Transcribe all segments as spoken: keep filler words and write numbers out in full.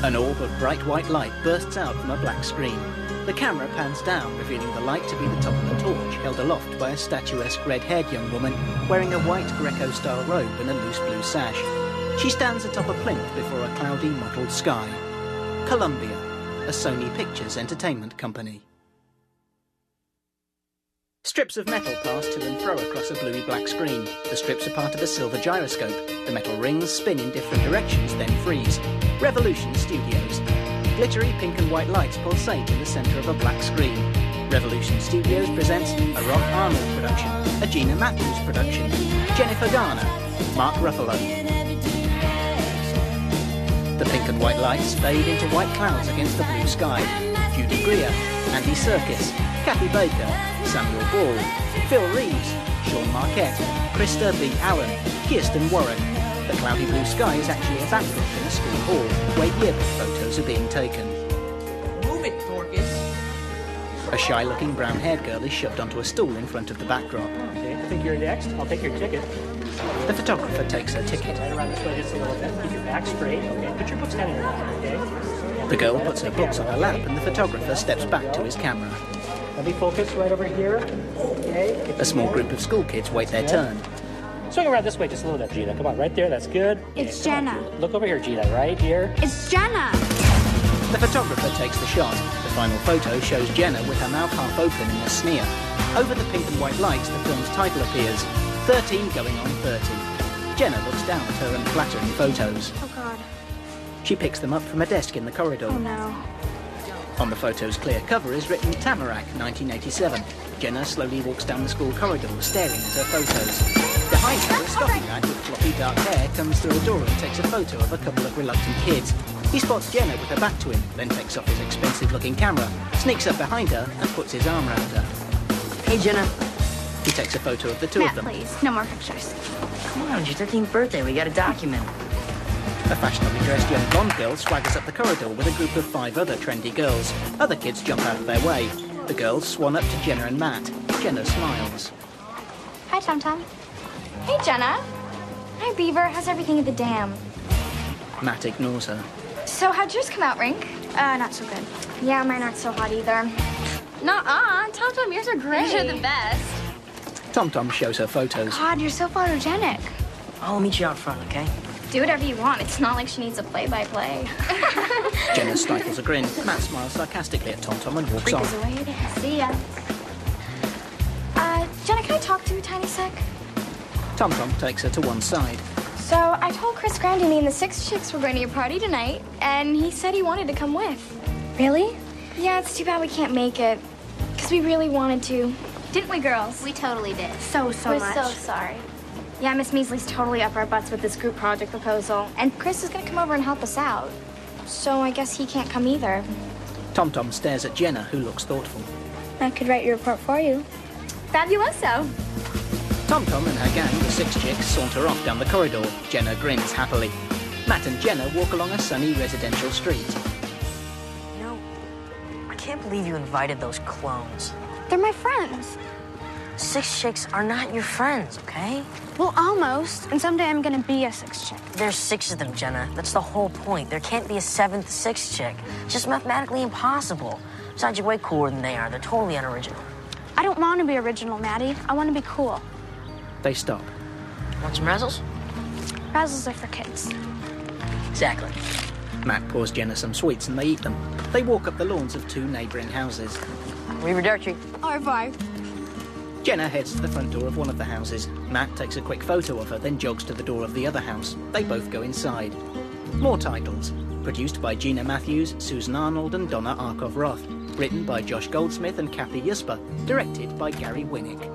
An orb of bright white light bursts out from a black screen. The camera pans down, revealing the light to be the top of a torch held aloft by a statuesque red-haired young woman wearing a white Greco-style robe and a loose blue sash. She stands atop a plinth before a cloudy, mottled sky. Columbia, a Sony Pictures entertainment company. Strips of metal pass to and fro across a bluey-black screen. The strips are part of a silver gyroscope. The metal rings spin in different directions, then freeze. Revolution Studios. Glittery pink and white lights pulsate in the centre of a black screen. Revolution Studios presents a Rob Arnold production, a Gina Matthews production, Jennifer Garner, Mark Ruffalo. The pink and white lights fade into white clouds against the blue sky. Judy Greer, Andy Serkis, Kathy Baker, Samuel Ball, Phil Reeves, Sean Marquette, Krista B. Allen, Kirsten Warren. The cloudy blue sky is actually a backdrop in a school hall where yearbook photos are being taken. Move it, Dorcas. A shy-looking brown-haired girl is shoved onto a stool in front of the backdrop. Okay, I think you're next. I'll take your ticket. The photographer takes her ticket. Right around this way just a little bit. Keep your back straight. Okay, put your books down in your lap, okay? The girl puts her books on her lap and the photographer steps back to his camera. Let me focus right over here. Okay. A small group of school kids wait their turn. Swing around this way just a little bit, Gina. Come on, right there. That's good. It's okay, Jenna. On. Look over here, Gina. Right here. It's Jenna. The photographer takes the shot. The final photo shows Jenna with her mouth half open in a sneer. Over the pink and white lights, the film's title appears. thirteen going on thirty. Jenna looks down at her unflattering photos. Oh, God. She picks them up from a desk in the corridor. Oh, no. On the photo's clear cover is written Tamarack, nineteen eighty-seven. Jenna slowly walks down the school corridor, staring at her photos. Behind her, a Scotty lad with floppy dark hair comes through a door and takes a photo of a couple of reluctant kids. He spots Jenna with her back to him, then takes off his expensive-looking camera, sneaks up behind her and puts his arm around her. Hey, Jenna. He takes a photo of the two Matt, of them. please. No more pictures. Come on, it's your thirteenth birthday. We gotta document. A fashionably dressed young blonde girl swaggers up the corridor with a group of five other trendy girls. Other kids jump out of their way. The girls swan up to Jenna and Matt. Jenna smiles. Hi, Tom Tom. Hey, Jenna. Hi, Beaver. How's everything at the dam? Matt ignores her. So, how'd yours come out, Rink? Uh, not so good. Yeah, mine aren't so hot either. Nuh-uh. Tom Tom, yours are great. Yours are the best. Tom Tom shows her photos. God, you're so photogenic. I'll meet you out front, okay? Do whatever you want. It's not like she needs a play-by-play. Jenna stifles a grin. Matt smiles sarcastically at Tom Tom and walks Freak on. is the way it is. See ya. Uh, Jenna, can I talk to you a tiny sec? Tom Tom takes her to one side. So, I told Chris Grandy me and the six chicks were going to your party tonight, and he said he wanted to come with. Really? Yeah, it's too bad we can't make it, because we really wanted to. Didn't we, girls? We totally did. So, so We're much. so sorry. Yeah, Miss Measley's totally up our butts with this group project proposal, and Chris is going to come over and help us out. So, I guess he can't come either. Tom Tom stares at Jenna, who looks thoughtful. I could write your report for you. Fabuloso. Tom Tom and her gang, the six chicks, saunter off down the corridor. Jenna grins happily. Matt and Jenna walk along a sunny residential street. You know, I can't believe you invited those clones. They're my friends. Six chicks are not your friends, okay? Well, almost. And someday I'm going to be a six chick. There's six of them, Jenna. That's the whole point. There can't be a seventh six chick. It's just mathematically impossible. Besides, you're way cooler than they are. They're totally unoriginal. I don't want to be original, Maddie. I want to be cool. They stop. Want some razzles? Razzles are for kids. Exactly. Matt pours Jenna some sweets and they eat them. They walk up the lawns of two neighbouring houses. Arrivederci. Au revoir. Jenna heads to the front door of one of the houses. Matt takes a quick photo of her, then jogs to the door of the other house. They both go inside. More titles. Produced by Gina Matthews, Susan Arnold and Donna Arkov-Roth. Written by Josh Goldsmith and Kathy Yuspa. Directed by Gary Winnick.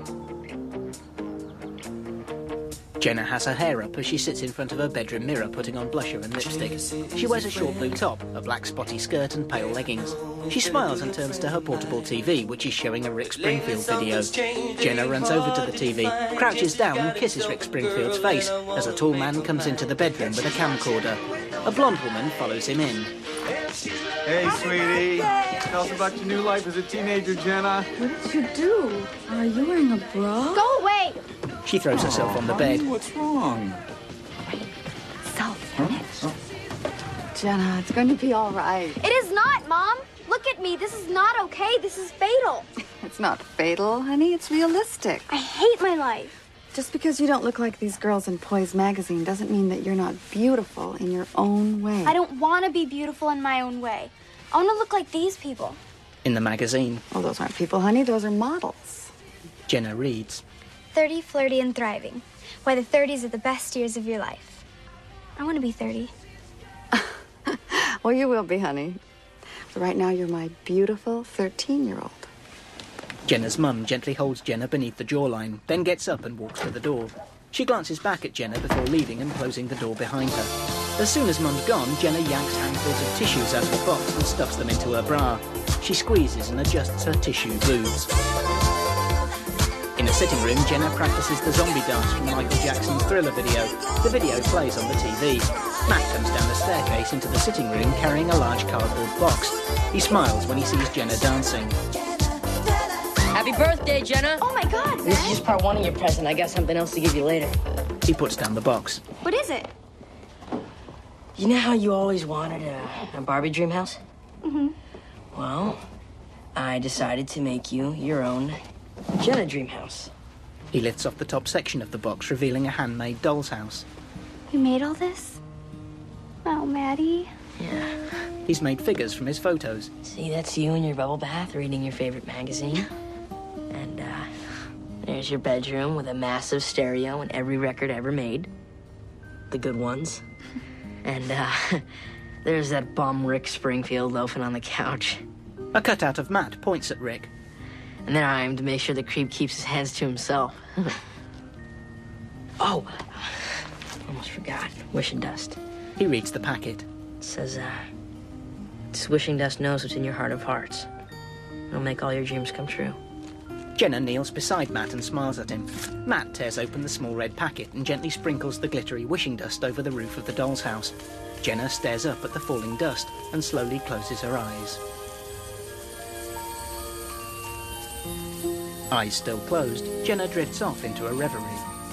Jenna has her hair up as she sits in front of her bedroom mirror putting on blusher and lipstick. She wears a short blue top, a black spotty skirt and pale leggings. She smiles and turns to her portable T V, which is showing a Rick Springfield video. Jenna runs over to the T V, crouches down and kisses Rick Springfield's face as a tall man comes into the bedroom with a camcorder. A blonde woman follows him in. Hey, sweetie. Tell us about your new life as a teenager, Jenna. What did you do? Are you wearing a bra? Go away! She throws herself on the bed. What's wrong? Self-image. Jenna, it's going to be all right. It is not, Mom. Look at me. This is not okay. This is fatal. It's not fatal, honey. It's realistic. I hate my life. Just because you don't look like these girls in Poise magazine doesn't mean that you're not beautiful in your own way. I don't want to be beautiful in my own way. I want to look like these people. In the magazine, Well, those aren't people, honey. Those are models. Jenna reads. thirty, flirty, and thriving. Why the thirties are the best years of your life. I want to be thirty. Well, you will be, honey. But right now, you're my beautiful thirteen-year-old. Jenna's mum gently holds Jenna beneath the jawline, then gets up and walks to the door. She glances back at Jenna before leaving and closing the door behind her. As soon as Mum's gone, Jenna yanks handfuls of tissues out of the box and stuffs them into her bra. She squeezes and adjusts her tissue boobs. In the sitting room, Jenna practices the zombie dance from Michael Jackson's Thriller video. The video plays on the T V. Matt comes down the staircase into the sitting room carrying a large cardboard box. He smiles when he sees Jenna dancing. Happy birthday, Jenna. Oh my God, This is man. just part one of your present. I got something else to give you later. He puts down the box. What is it? You know how you always wanted a, a Barbie dream house? Mm-hmm. Well, I decided to make you your own Jenna dream house. He lifts off the top section of the box, revealing a handmade doll's house. You made all this? Oh, Maddie. Yeah. He's made figures from his photos. See, that's you in your bubble bath reading your favorite magazine. And, uh, there's your bedroom with a massive stereo and every record ever made. The good ones. And, uh, there's that bum Rick Springfield loafing on the couch. A cutout of Matt points at Rick. And then I am to make sure the creep keeps his hands to himself. Oh, almost forgot. Wishing dust. He reads the packet. It says, uh, this wishing dust knows what's in your heart of hearts. It'll make all your dreams come true. Jenna kneels beside Matt and smiles at him. Matt tears open the small red packet and gently sprinkles the glittery wishing dust over the roof of the doll's house. Jenna stares up at the falling dust and slowly closes her eyes. Eyes still closed, Jenna drifts off into a reverie.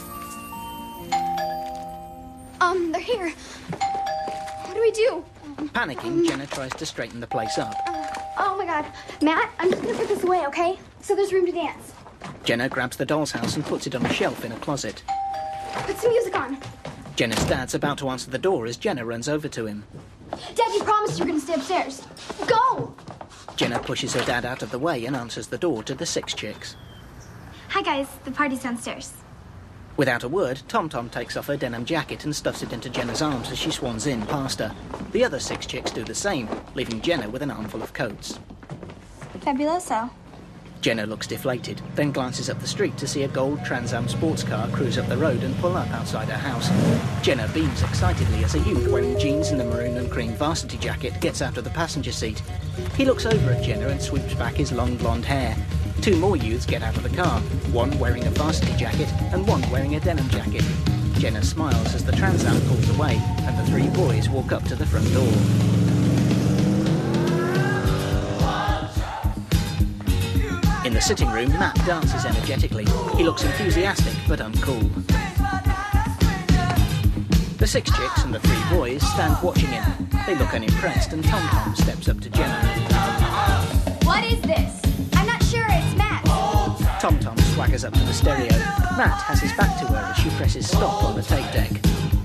Um, they're here. What do we do? Panicking, Jenna tries to straighten the place up. Oh my God. Matt, I'm just gonna put this away, okay? So there's room to dance. Jenna grabs the doll's house and puts it on a shelf in a closet. Put some music on. Jenna's dad's about to answer the door as Jenna runs over to him. Dad, you promised you were gonna stay upstairs. Go! Jenna pushes her dad out of the way and answers the door to the six chicks. Hi, guys. The party's downstairs. Without a word, Tom Tom takes off her denim jacket and stuffs it into Jenna's arms as she swans in past her. The other six chicks do the same, leaving Jenna with an armful of coats. Fabuloso. Jenna looks deflated, then glances up the street to see a gold Trans Am sports car cruise up the road and pull up outside her house. Jenna beams excitedly as a youth wearing jeans and a maroon and cream varsity jacket gets out of the passenger seat. He looks over at Jenna and sweeps back his long blonde hair. Two more youths get out of the car, one wearing a varsity jacket and one wearing a denim jacket. Jenna smiles as the Trans Am pulls away and the three boys walk up to the front door. In the sitting room, Matt dances energetically. He looks enthusiastic but uncool. The six chicks and the three boys stand watching him. They look unimpressed and Tom Tom steps up to Jenna. What is this? I'm not sure. It's Matt. Tom Tom swaggers up to the stereo. Matt has his back to her as she presses stop on the tape deck.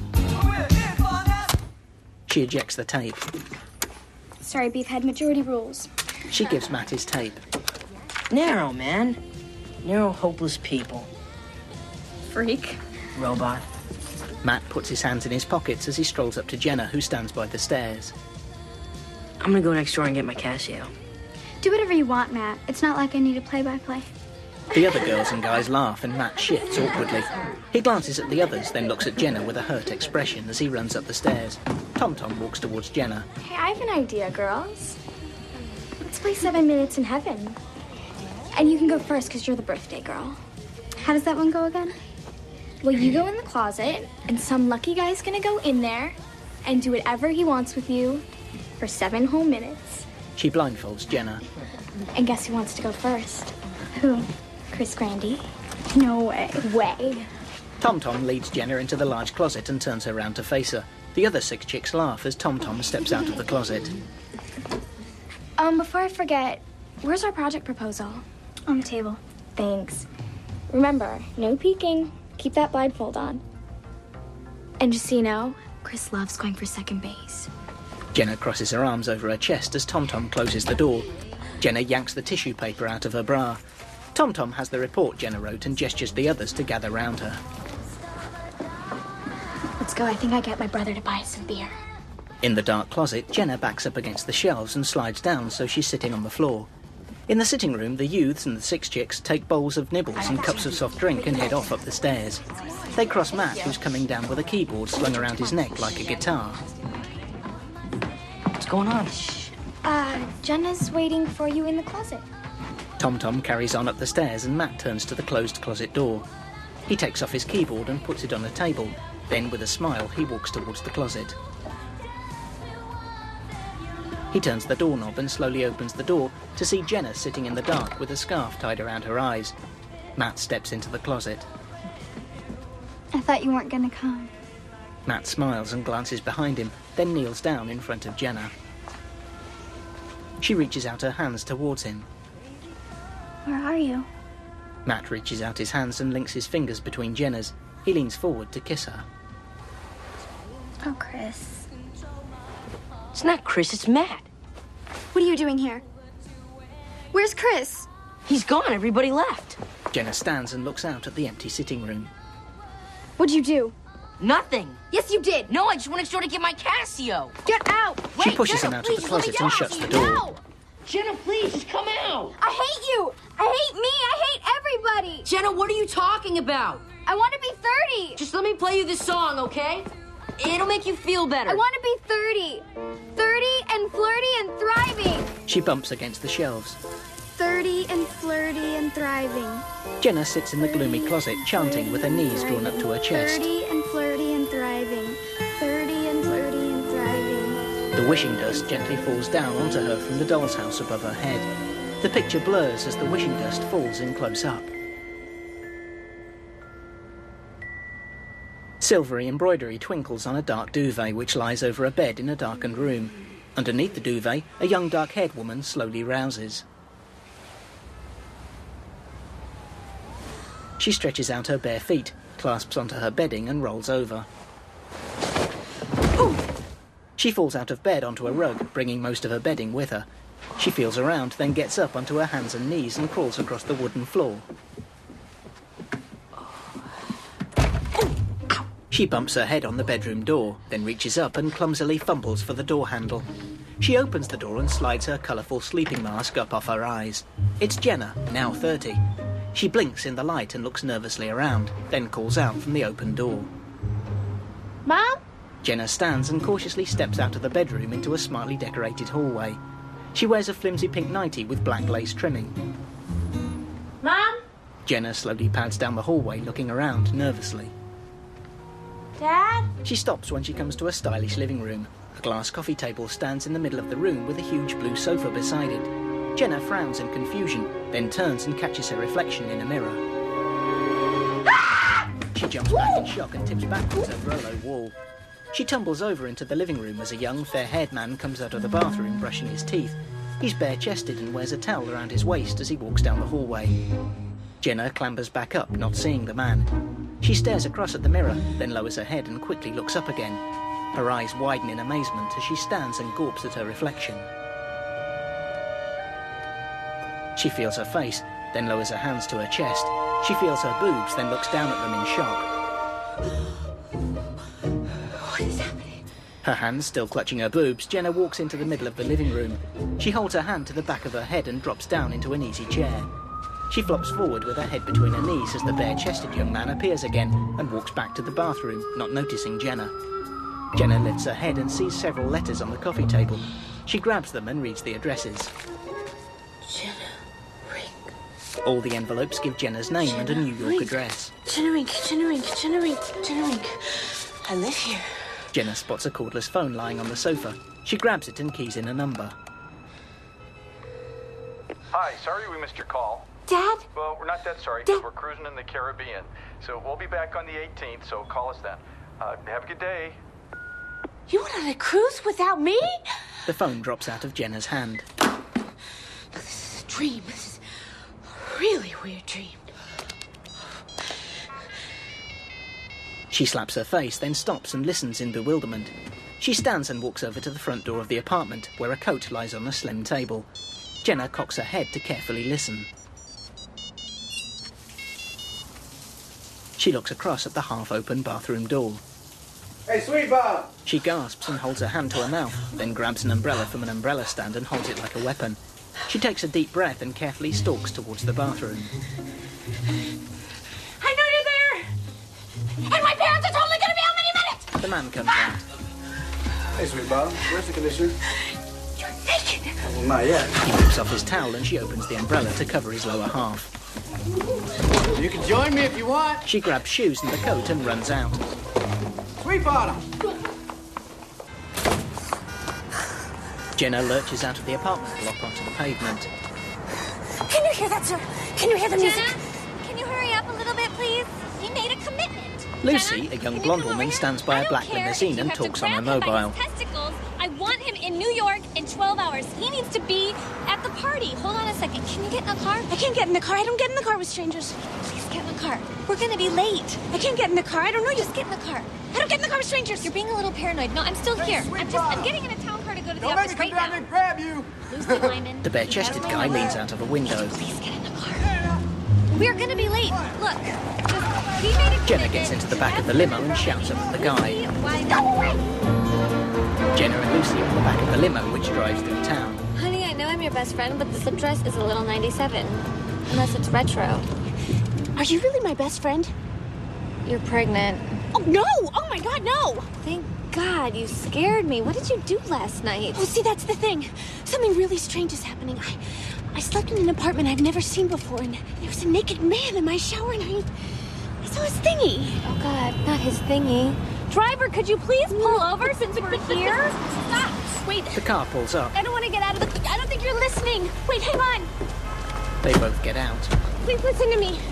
She ejects the tape. Sorry, Beefhead. Majority rules. She gives Matt his tape. Narrow, man. Narrow, hopeless people. Freak. Robot. Matt puts his hands in his pockets as he strolls up to Jenna, who stands by the stairs. I'm gonna go next door and get my Casio. Do whatever you want, Matt. It's not like I need a play-by-play. The other girls and guys laugh and Matt shifts awkwardly. He glances at the others, then looks at Jenna with a hurt expression as he runs up the stairs. Tom Tom walks towards Jenna. Hey, I have an idea, girls. Let's play Seven Minutes in Heaven. And you can go first because you're the birthday girl. How does that one go again? Well, you go in the closet, and some lucky guy's gonna go in there and do whatever he wants with you for seven whole minutes. She blindfolds Jenna. And guess who wants to go first? Who? Chris Grandy? No way. Way. Tom Tom leads Jenna into the large closet and turns her round to face her. The other six chicks laugh as Tom Tom steps out of the closet. Um, before I forget, where's our project proposal? On the table. Thanks. Remember, no peeking. Keep that blindfold on. And just so you know, Chris loves going for second base. Jenna crosses her arms over her chest as Tom Tom closes the door. Jenna yanks the tissue paper out of her bra. Tom Tom has the report Jenna wrote and gestures the others to gather round her. Let's go. I think I get my brother to buy us some beer. In the dark closet, Jenna backs up against the shelves and slides down so she's sitting on the floor. In the sitting room, the youths and the six chicks take bowls of nibbles and cups of soft drink and head off up the stairs. They cross Matt, who's coming down with a keyboard slung around his neck like a guitar. What's going on? Uh, Jenna's waiting for you in the closet. Tom Tom carries on up the stairs and Matt turns to the closed closet door. He takes off his keyboard and puts it on a table. Then, with a smile, he walks towards the closet. He turns the doorknob and slowly opens the door to see Jenna sitting in the dark with a scarf tied around her eyes. Matt steps into the closet. I thought you weren't gonna come. Matt smiles and glances behind him, then kneels down in front of Jenna. She reaches out her hands towards him. Where are you? Matt reaches out his hands and links his fingers between Jenna's. He leans forward to kiss her. Oh, Chris. It's not Chris, it's Matt. What are you doing here? Where's Chris? He's gone, everybody left. Jenna stands and looks out at the empty sitting room. What'd you do? Nothing. Yes, you did. No, I just went next door to get my Casio. Get out. She Wait, pushes Jenna, him out please, of the just let me closet and down. shuts the door. No. Jenna, please, just come out. I hate you. I hate me. I hate everybody. Jenna, what are you talking about? I want to be thirty. Just let me play you this song, okay? It'll make you feel better. I want to be thirty. thirty and flirty and thriving. She bumps against the shelves. thirty and flirty and thriving. Jenna sits in the gloomy closet, chanting with her knees drawn up to her chest. thirty and flirty and thriving. thirty and flirty and thriving. The wishing dust gently falls down onto her from the doll's house above her head. The picture blurs as the wishing dust falls in close up. Silvery embroidery twinkles on a dark duvet which lies over a bed in a darkened room. Underneath the duvet, a young dark-haired woman slowly rouses. She stretches out her bare feet, clasps onto her bedding and rolls over. Ooh! She falls out of bed onto a rug, bringing most of her bedding with her. She feels around, then gets up onto her hands and knees and crawls across the wooden floor. She bumps her head on the bedroom door, then reaches up and clumsily fumbles for the door handle. She opens the door and slides her colourful sleeping mask up off her eyes. It's Jenna, now thirty. She blinks in the light and looks nervously around, then calls out from the open door. Mom? Jenna stands and cautiously steps out of the bedroom into a smartly decorated hallway. She wears a flimsy pink nightie with black lace trimming. Mom? Jenna slowly pads down the hallway, looking around nervously. Dad? She stops when she comes to a stylish living room. A glass coffee table stands in the middle of the room with a huge blue sofa beside it. Jenna frowns in confusion, then turns and catches her reflection in a mirror. Ah! She jumps back in shock and tips backwards over a low wall. She tumbles over into the living room as a young, fair-haired man comes out of the bathroom brushing his teeth. He's bare-chested and wears a towel around his waist as he walks down the hallway. Jenna clambers back up, not seeing the man. She stares across at the mirror, then lowers her head and quickly looks up again. Her eyes widen in amazement as she stands and gawps at her reflection. She feels her face, then lowers her hands to her chest. She feels her boobs, then looks down at them in shock. What is happening? Her hands still clutching her boobs, Jenna walks into the middle of the living room. She holds her hand to the back of her head and drops down into an easy chair. She flops forward with her head between her knees as the bare-chested young man appears again and walks back to the bathroom, not noticing Jenna. Jenna lifts her head and sees several letters on the coffee table. She grabs them and reads the addresses. Jenna Rink. All the envelopes give Jenna's name Jenna and a New York Rink. address. Jenna Rink, Jenna Rink, Jenna Rink, Jenna Rink. I live here. Jenna spots a cordless phone lying on the sofa. She grabs it and keys in a number. Hi, sorry we missed your call. Dad? Well, we're not that sorry, because we're cruising in the Caribbean. So we'll be back on the eighteenth, so call us then. Uh, have a good day. on a cruise without me? The phone drops out of Jenna's hand. This is a dream. This is a really weird dream. She slaps her face, then stops and listens in bewilderment. She stands and walks over to the front door of the apartment, where a coat lies on a slim table. Jenna cocks her head to carefully listen. She looks across at the half-open bathroom door. Hey, sweet Bob! She gasps and holds her hand to her mouth, then grabs an umbrella from an umbrella stand and holds it like a weapon. She takes a deep breath and carefully stalks towards the bathroom. I know you're there! And my parents are totally gonna be home any minute! The man comes out. Hey, sweet Bob, where's the conditioner? You're naked! Well, not yet. He rips off his towel and she opens the umbrella to cover his lower half. You can join me if you want. She grabs shoes and the coat and runs out. Sweet bottom! Jenna lurches out of the apartment block onto the pavement. Can you hear that, sir? Can you hear the music? Jenna, can you hurry up a little bit, please? We made a commitment. Lucy, Jenna, a young can you blonde come over woman, here? stands by I a don't black care limousine if you and have to talks on her grab him by mobile. his testicles. I want him in New York in twelve hours. He needs to be at the party. Hold on a second. Can you get in the car? I can't get in the car. I don't get in the car with strangers. Please get in the car. We're gonna be late. I can't get in the car. I don't know you. Just get in the car. I don't get in the car with strangers. You're being a little paranoid. No, I'm still Hey, here. sweet I'm just I'm Bob. getting in a town car to go to the Don't let office me come right down now. and grab you! Lucy Lyman. The bare-chested guy leans out of a window. Please get in the car. We're gonna be late. Look. Just, we made a Jenna gets into the back of the limo and shouts up at the guy. Why go away? Jenna and Lucy are in the back of the limo, which drives through town. Honey, I know I'm your best friend, but the slip dress is a little ninety-seven. Unless it's retro. Are you really my best friend? You're pregnant. Oh, no! Oh, my God, no! Thank God, you scared me. What did you do last night? Oh, see, that's the thing. Something really strange is happening. I, I slept in an apartment I've never seen before, and there was a naked man in my shower, and I, I saw his thingy. Oh God, not his thingy. Driver, could you please pull over since we're here? Stop! Wait, The car pulls up. I don't want to get out of the... I don't think you're listening. Wait, hang on. They both get out. Please listen to me.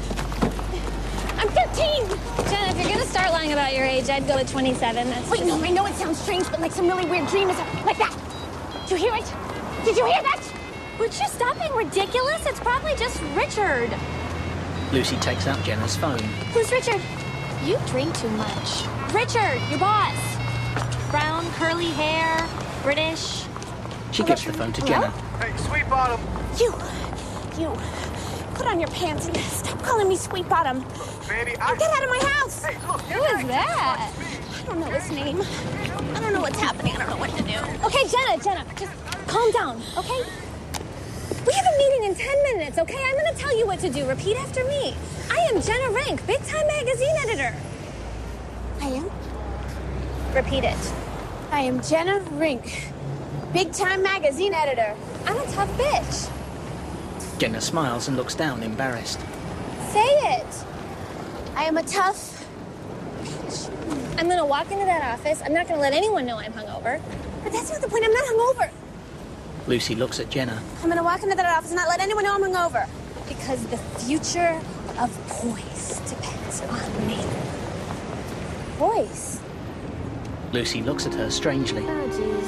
I'm thirteen. Jenna, if you're gonna start lying about your age, I'd go with twenty-seven. That's Wait, no, I know it sounds strange, but like some really weird dream is like that. Did you hear it? Did you hear that? Would you stop being ridiculous? It's probably just Richard. Lucy takes out Jenna's phone. Who's Richard? You drink too much. Richard, your boss. Brown, curly hair, British. She gives the phone to Jenna. Hey, sweet bottom! You, you, put on your pants and stop calling me Sweet Bottom. Baby, Now get out of my house. Hey, look, Who is that? I don't know his name. I don't know what's happening. I don't know what to do. Okay, Jenna, Jenna, just calm down, okay? We have a meeting in ten minutes, okay? I'm gonna tell you what to do. Repeat after me. I am Jenna Rank, Big Time Magazine editor. I am? Repeat it. I am Jenna Rink, Big Time Magazine editor. I'm a tough bitch. Jenna smiles and looks down, embarrassed. Say it. I am a tough bitch. I'm gonna walk into that office. I'm not gonna let anyone know I'm hungover. But that's not the point. I'm not hungover. Lucy looks at Jenna. I'm gonna walk into that office and not let anyone know I'm hungover. Because the future of poise depends on me. Poise? Lucy looks at her strangely. Oh,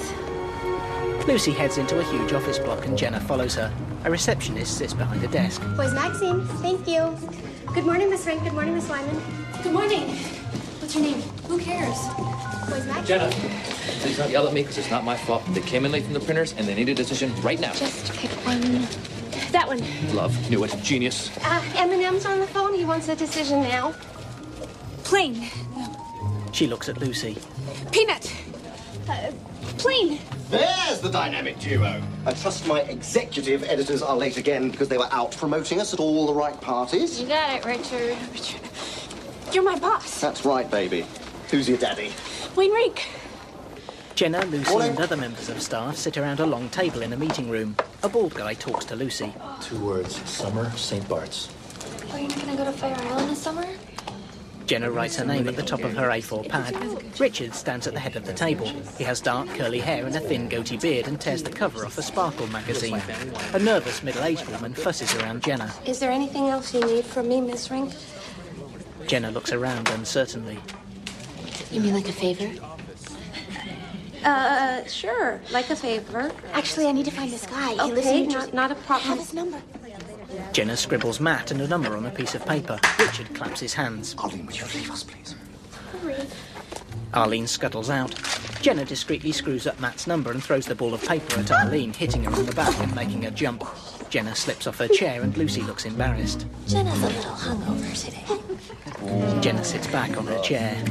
jeez. Lucy heads into a huge office block and Jenna follows her. A receptionist sits behind a desk. Poise Magazine, thank you. Good morning, Miss Rank. Good morning, Miss Wyman. Good morning. What's your name? Who cares? Poise Magazine. Jenna, please don't yell at me because it's not my fault. They came in late from the printers and they need a decision right now. Just pick one. That one. Love, knew it, genius. Uh, Eminem's on the phone. He wants a decision now. Plain. She looks at Lucy. Peanut. Uh, plain. There's the dynamic duo. I trust my executive editors are late again because they were out promoting us at all the right parties. You got it, Richard. Richard. You're my boss. That's right, baby. Who's your daddy? Wayne Rink. Jenna, Lucy, Morning. and other members of staff sit around a long table in a meeting room. A bald guy talks to Lucy. Two words, Summer Saint Bart's. Are you not gonna go to Fire Island this summer? Jenna writes her name at the top of her A four pad. Richard stands at the head of the table. He has dark, curly hair and a thin, goatee beard and tears the cover off a Sparkle magazine. A nervous, middle-aged woman fusses around Jenna. Is there anything else you need from me, Miss Rink? Jenna looks around uncertainly. You mean like a favor? Uh, sure. Like a favor. Actually, I need to find this guy. He lives Okay, in New not, Jersey. not a problem. Have his number. Jenna scribbles Matt and a number on a piece of paper. Richard claps his hands. Arlene, would you leave us, please? Hurry. Arlene scuttles out. Jenna discreetly screws up Matt's number and throws the ball of paper at Arlene, hitting her in the back and making her jump. Jenna slips off her chair and Lucy looks embarrassed. Jenna's a little hungover today. Jenna sits back on her chair.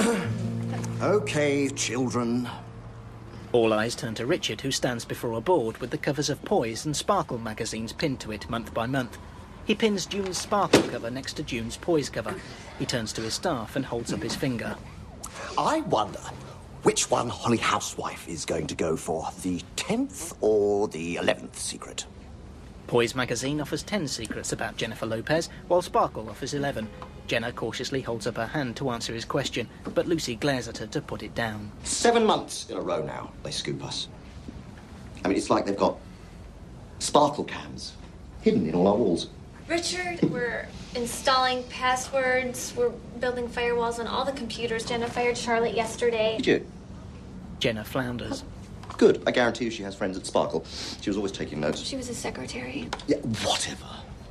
Okay, children. All eyes turn to Richard, who stands before a board with the covers of Poise and Sparkle magazines pinned to it month by month. He pins June's Sparkle cover next to June's Poise cover. He turns to his staff and holds up his finger. I wonder which one Holly Housewife is going to go for, the tenth or the eleventh secret? Poise magazine offers ten secrets about Jennifer Lopez, while Sparkle offers eleven. Jenna cautiously holds up her hand to answer his question, but Lucy glares at her to put it down. Seven months in a row now, they scoop us. I mean, it's like they've got sparkle cams hidden in all our walls. Richard, we're installing passwords, we're building firewalls on all the computers. Jenna fired Charlotte yesterday. Did you? Jenna flounders. Good. I guarantee you she has friends at Sparkle. She was always taking notes. She was a secretary. Yeah, whatever.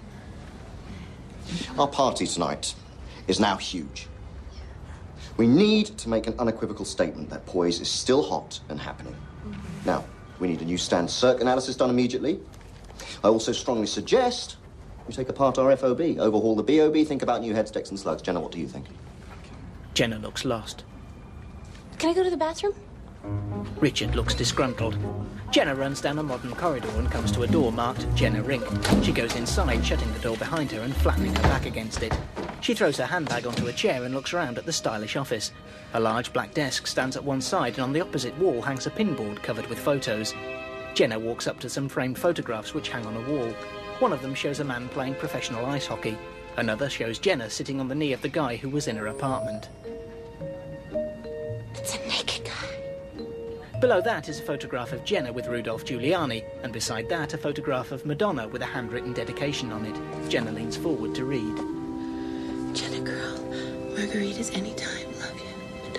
Our party tonight is now huge. We need to make an unequivocal statement that Poise is still hot and happening. Mm-hmm. Now, we need a new Stan Cirque analysis done immediately. I also strongly suggest we take apart our F O B, overhaul the B O B, think about new heads, decks and slugs. Jenna, what do you think? Jenna looks lost. Can I go to the bathroom? Richard looks disgruntled. Jenna runs down a modern corridor and comes to a door marked Jenna Rink. She goes inside, shutting the door behind her and flattening her back against it. She throws her handbag onto a chair and looks around at the stylish office. A large black desk stands at one side and on the opposite wall hangs a pinboard covered with photos. Jenna walks up to some framed photographs which hang on a wall. One of them shows a man playing professional ice hockey. Another shows Jenna sitting on the knee of the guy who was in her apartment. It's a naked guy. Below that is a photograph of Jenna with Rudolph Giuliani, and beside that a photograph of Madonna with a handwritten dedication on it. Jenna leans forward to read. Jenna girl, margaritas anytime, love you,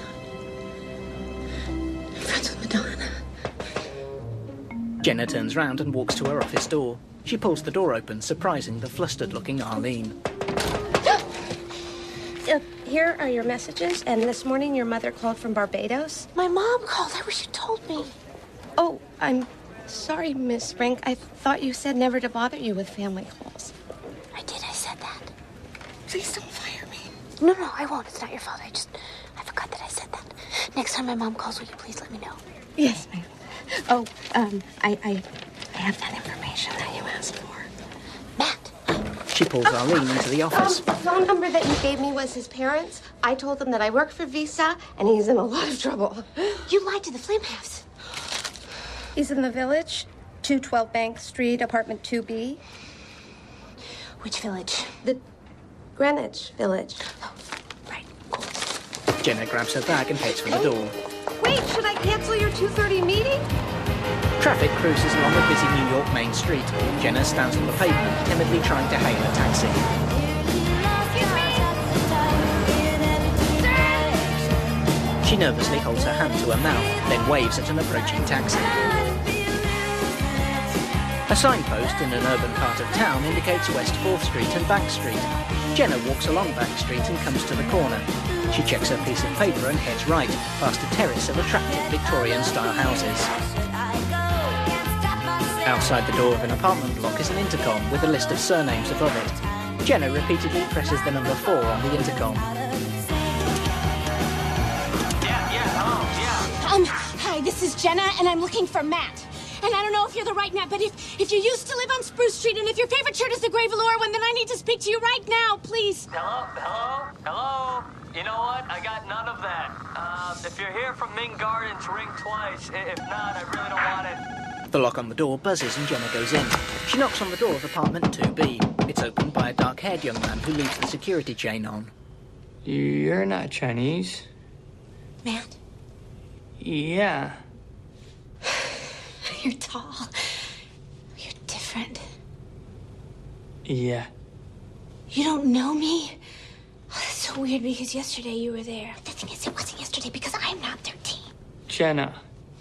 Madonna. I'm friends with Madonna. Jenna turns round and walks to her office door. She pulls the door open, surprising the flustered-looking Arlene. Uh, here are your messages, and this morning your mother called from Barbados. My mom called. I wish you told me. Oh, I'm sorry, Miss Rink. I thought you said never to bother you with family calls. I did. I said that. Please don't fire me. No, no, I won't. It's not your fault. I just... I forgot that I said that. Next time my mom calls, will you please let me know? Yes, ma'am. Oh, um, I, I, I have that information that you asked for. Matt. She pulls Arlene into the office. Um, the phone number that you gave me was his parents. I told them that I work for Visa, and he's in a lot of trouble. You lied to the Flame House. He's in the Village, two twelve Bank Street, apartment two B. Which village? The Greenwich Village. Oh, right. Cool. Jenna grabs her bag and heads for the door. Wait, should I cancel your two thirty meeting? Traffic cruises along a busy New York main street. Jenna stands on the pavement, timidly trying to hail a taxi. She nervously holds her hand to her mouth, then waves at an approaching taxi. A signpost in an urban part of town indicates West fourth Street and Bank Street. Jenna walks along Bank Street and comes to the corner. She checks her piece of paper and heads right, past a terrace of attractive Victorian-style houses. Outside the door of an apartment block is an intercom with a list of surnames above it. Jenna repeatedly presses the number four on the intercom. Yeah, yeah, hello, yeah. Um, hi, this is Jenna, and I'm looking for Matt. And I don't know if you're the right Matt, but if, if you used to live on Spruce Street, and if your favorite shirt is the Grey Velour one, then I need to speak to you right now, please. Hello, hello, hello. You know what? I got none of that. Um, if you're here from Ming Gardens, ring twice. If not, I really don't want it. The lock on the door buzzes and Jenna goes in. She knocks on the door of apartment two B. It's opened by a dark-haired young man who leaves the security chain on. You're not Chinese. Matt? Yeah. You're tall. You're different. Yeah. You don't know me? Oh, that's so weird because yesterday you were there. The thing is, it wasn't yesterday because I'm not thirteen. Jenna.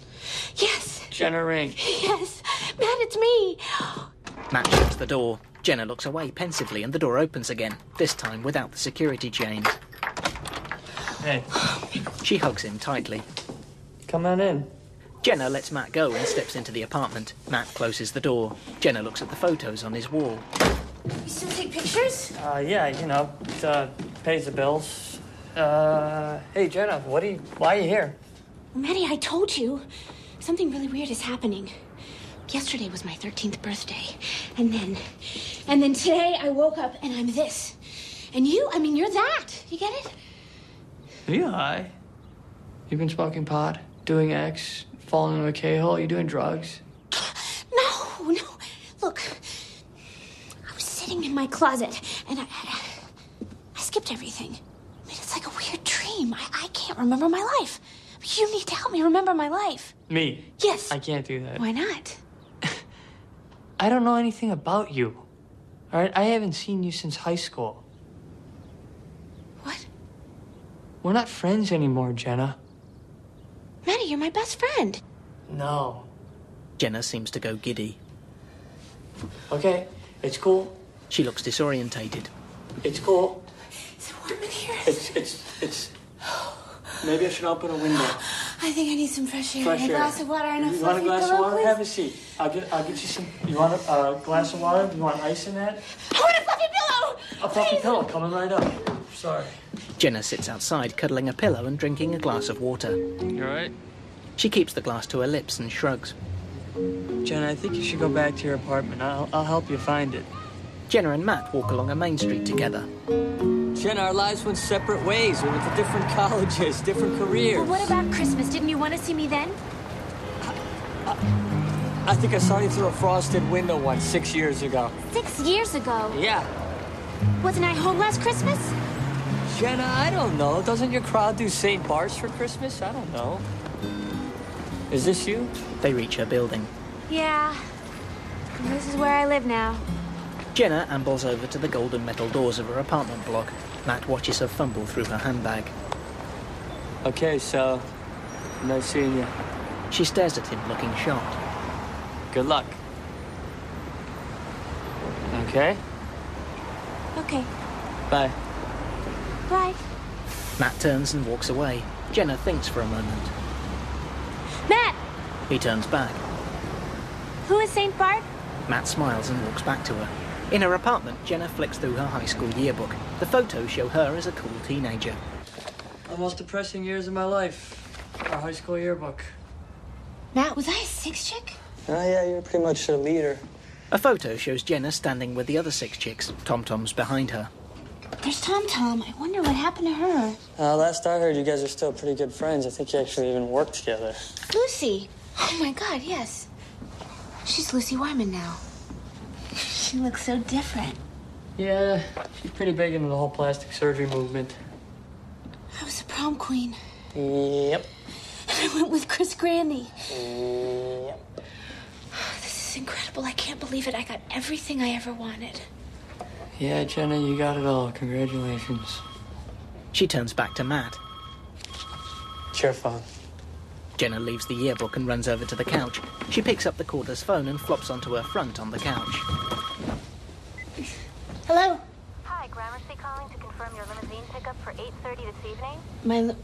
Jenna Ring. Yes, Matt, it's me. Matt shuts the door. Jenna looks away pensively and the door opens again, this time without the security chains. Hey. She hugs him tightly. Come on in. Jenna lets Matt go and steps into the apartment. Matt closes the door. Jenna looks at the photos on his wall. You still take pictures? Uh, yeah, you know, it, uh, pays the bills. Uh, hey, Jenna, what are you, why are you here? Maddie, I told you. Something really weird is happening. Yesterday was my thirteenth birthday. And then, and then today I woke up and I'm this. And you, I mean, you're that. You get it? Are you high? You've been smoking pot, doing X, falling into a K-hole, you doing drugs? No, no. Look, I was sitting in my closet and I, I, I skipped everything. I mean, it's like a weird dream. I, I can't remember my life. You need to help me remember my life. Me? Yes. I can't do that. Why not? I don't know anything about you. All right? I haven't seen you since high school. What? We're not friends anymore, Jenna. Maddie, you're my best friend. No. Jenna seems to go giddy. Okay, it's cool. She looks disorientated. It's cool. Is it warm in here? It's, it's, it's... Maybe I should open a window. I think I need some fresh air. Fresh and a air. glass of water and a You want a fluffy glass pillow, of water? please? Have a seat. I'll get, I'll get you some... You want a uh, glass of water? You want ice in that? I want a fluffy pillow! A fluffy pillow coming right up. Sorry. Jenna sits outside, cuddling a pillow and drinking a glass of water. You all right? She keeps the glass to her lips and shrugs. Jenna, I think you should go back to your apartment. I'll, I'll help you find it. Jenna and Matt walk along a main street together. Jenna, our lives went separate ways. We went to different colleges, different careers. Well, what about Christmas? Didn't you want to see me then? I think I saw you through a frosted window once, six years ago. Six years ago? Yeah. Wasn't I home last Christmas? Jenna, I don't know. Doesn't your crowd do Saint Bart's for Christmas? I don't know. Is this you? They reach her building. Yeah. This is where I live now. Jenna ambles over to the golden metal doors of her apartment block. Matt watches her fumble through her handbag. Okay, so, nice seeing you. She stares at him, looking shocked. Good luck. Okay? Okay. Bye. Bye. Matt turns and walks away. Jenna thinks for a moment. Matt! He turns back. Who is Saint Bart? Matt smiles and walks back to her. In her apartment, Jenna flicks through her high school yearbook. The photos show her as a cool teenager. The most depressing years of my life. Our high school yearbook. Matt, was I a six chick? Oh, yeah, you're pretty much a leader. A photo shows Jenna standing with the other six chicks. Tom Tom's behind her. There's Tom Tom. I wonder what happened to her. Uh, last I heard, you guys are still pretty good friends. I think you actually even work together. Lucy. Oh, my God, yes. She's Lucy Wyman now. She looks so different. Yeah, she's pretty big into the whole plastic surgery movement. I was a prom queen. Yep. And I went with Chris Grandy. Yep. This is incredible. I can't believe it. I got everything I ever wanted. Yeah, Jenna, you got it all. Congratulations. She turns back to Matt. It's your phone. Jenna leaves the yearbook and runs over to the couch. She picks up the cordless phone and flops onto her front on the couch. Hello? Hi, Gramercy calling to confirm your limousine pickup for eight thirty this evening. My li-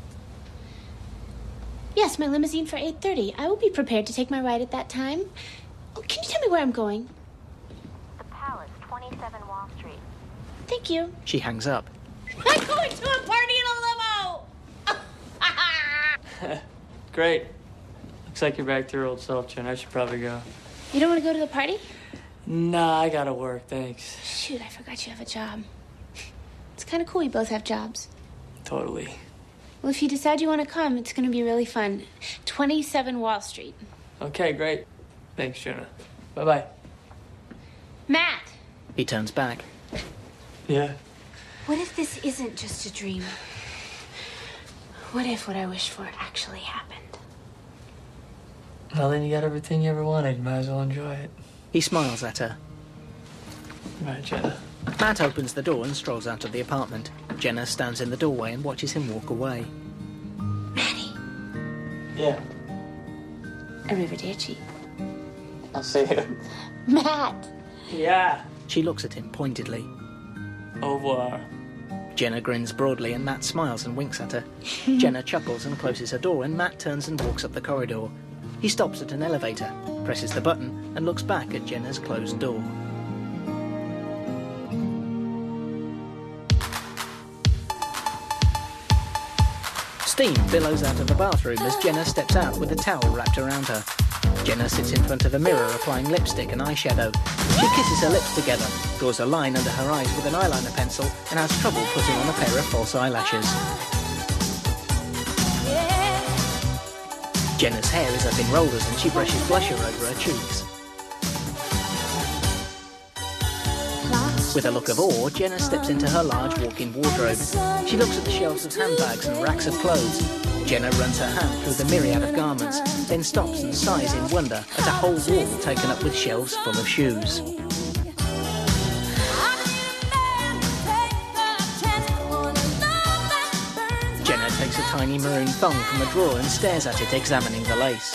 Yes, my limousine for eight thirty. I will be prepared to take my ride at that time. Oh, can you tell me where I'm going? The Palace, twenty-seven Wall Street. Thank you. She hangs up. I'm going to a party in a limo! Great. Looks like you're back to your old self, Jen. I should probably go. You don't want to go to the party? Nah, I gotta work, thanks. Shoot, I forgot you have a job. It's kind of cool we both have jobs. Totally. Well, if you decide you want to come, it's going to be really fun. twenty-seven Wall Street. Okay, great. Thanks, Jenna. Bye-bye. Matt! He turns back. Yeah? What if this isn't just a dream? What if what I wished for actually happened? Well, then you got everything you ever wanted. Might as well enjoy it. He smiles at her. Right, Jenna. Matt opens the door and strolls out of the apartment. Jenna stands in the doorway and watches him walk away. Maddie. Yeah. Arrivederci. I'll see you. Matt! Yeah. She looks at him pointedly. Au revoir. Jenna grins broadly and Matt smiles and winks at her. Jenna chuckles and closes her door and Matt turns and walks up the corridor. He stops at an elevator, presses the button and looks back at Jenna's closed door. Steam billows out of the bathroom as Jenna steps out with a towel wrapped around her. Jenna sits in front of a mirror applying lipstick and eyeshadow. She kisses her lips together, draws a line under her eyes with an eyeliner pencil and has trouble putting on a pair of false eyelashes. Jenna's hair is up in rollers and she brushes blusher over her cheeks. With a look of awe, Jenna steps into her large walk-in wardrobe. She looks at the shelves of handbags and racks of clothes. Jenna runs her hand through the myriad of garments, then stops and sighs in wonder at a whole wall taken up with shelves full of shoes. Jenna takes a tiny maroon thong from a drawer and stares at it, examining the lace.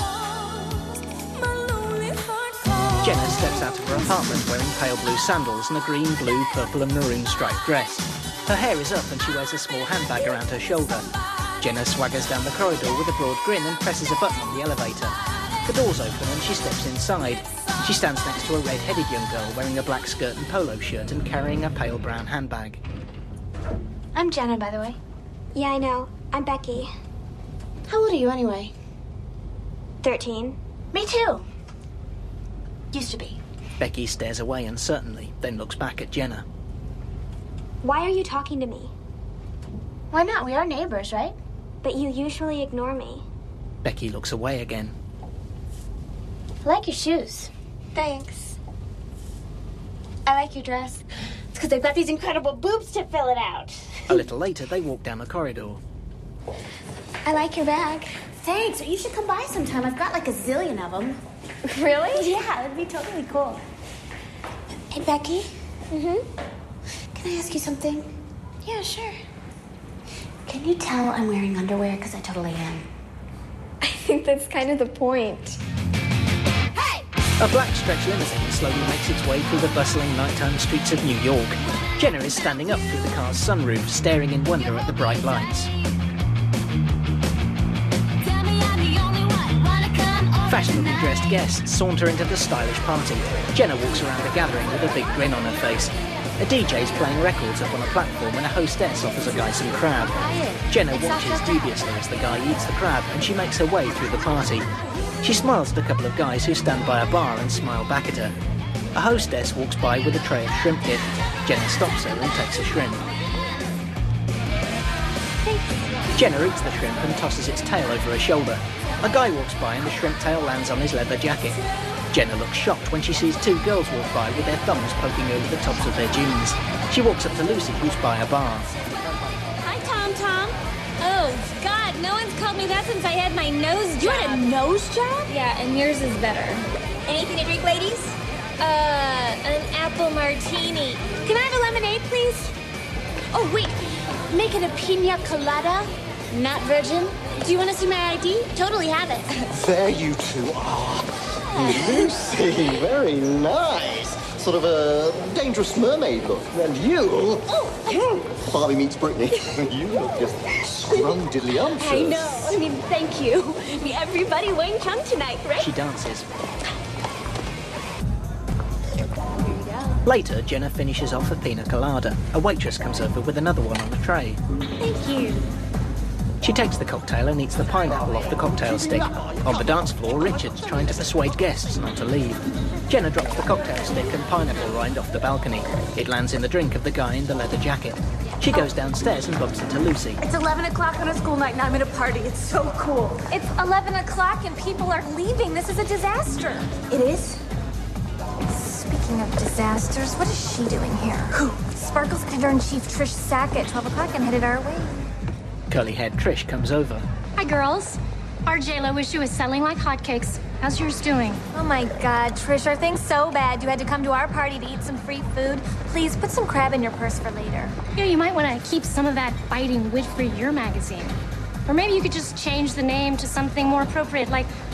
Jenna steps out of her apartment wearing pale blue sandals and a green, blue, purple and maroon striped dress. Her hair is up and she wears a small handbag around her shoulder. Jenna swaggers down the corridor with a broad grin and presses a button on the elevator. The door's open and she steps inside. She stands next to a red-headed young girl wearing a black skirt and polo shirt and carrying a pale brown handbag. I'm Jenna, by the way. Yeah, I know. I'm Becky. How old are you anyway? thirteen. Me too. Used to be. Becky stares away uncertainly, then looks back at Jenna. Why are you talking to me? Why not? We are neighbors, right? But you usually ignore me. Becky looks away again. I like your shoes. Thanks. I like your dress. It's because they've got these incredible boobs to fill it out. A little later, they walk down the corridor. I like your bag. Thanks. You should come by sometime. I've got like a zillion of them. Really? Yeah, it'd be totally cool. Hey, Becky. Mm-hmm. Can I ask you something? Yeah, sure. Can you tell I'm wearing underwear? Because I totally am. I think that's kind of the point. Hey! A black stretch limousine slowly makes its way through the bustling nighttime streets of New York. Jenna is standing up through the car's sunroof, staring in wonder at the bright lights. Fashionably dressed guests saunter into the stylish party. Jenna walks around the gathering with a big grin on her face. A D J's playing records up on a platform and a hostess offers a guy some crab. Jenna watches dubiously as the guy eats the crab and she makes her way through the party. She smiles at a couple of guys who stand by a bar and smile back at her. A hostess walks by with a tray of shrimp dip. Jenna stops her and takes a shrimp. Jenna eats the shrimp and tosses its tail over her shoulder. A guy walks by and the shrimp tail lands on his leather jacket. Jenna looks shocked when she sees two girls walk by with their thumbs poking over the tops of their jeans. She walks up to Lucy, who's by a bar. Hi, Tom Tom. Oh, God, no one's called me that since I had my nose job. You had a nose job? Yeah, and yours is better. Anything to drink, ladies? Uh, an apple martini. Can I have a lemonade, please? Oh, wait. Make it a pina colada. Not virgin. Do you want to see my I D? Totally have it. There you two are. Lucy, very nice. Sort of a dangerous mermaid look. And you... Oh. Barbie meets Britney. You look just scrumdiddlyumptious. I know. I mean, thank you. Everybody Wayne Chung tonight, right? She dances. Later, Jenna finishes off a pina colada. A waitress comes over with another one on a tray. Thank you. She takes the cocktail and eats the pineapple off the cocktail stick. On the dance floor, Richard's trying to persuade guests not to leave. Jenna drops the cocktail stick and pineapple rind off the balcony. It lands in the drink of the guy in the leather jacket. She goes downstairs and bumps into Lucy. It's eleven o'clock on a school night and I'm at a party. It's so cool. It's eleven o'clock and people are leaving. This is a disaster. It is? Speaking of disasters, what is she doing here? Who? Sparkle's editor-in-chief Trish Sackett at twelve o'clock and headed our way. Curly-haired Trish comes over. Hi, girls. Our J-Lo issue is selling like hotcakes. How's yours doing? Oh my God, Trish, are things so bad you had to come to our party to eat some free food? Please put some crab in your purse for later. Yeah, you might want to keep some of that biting wit for your magazine. Or maybe you could just change the name to something more appropriate, like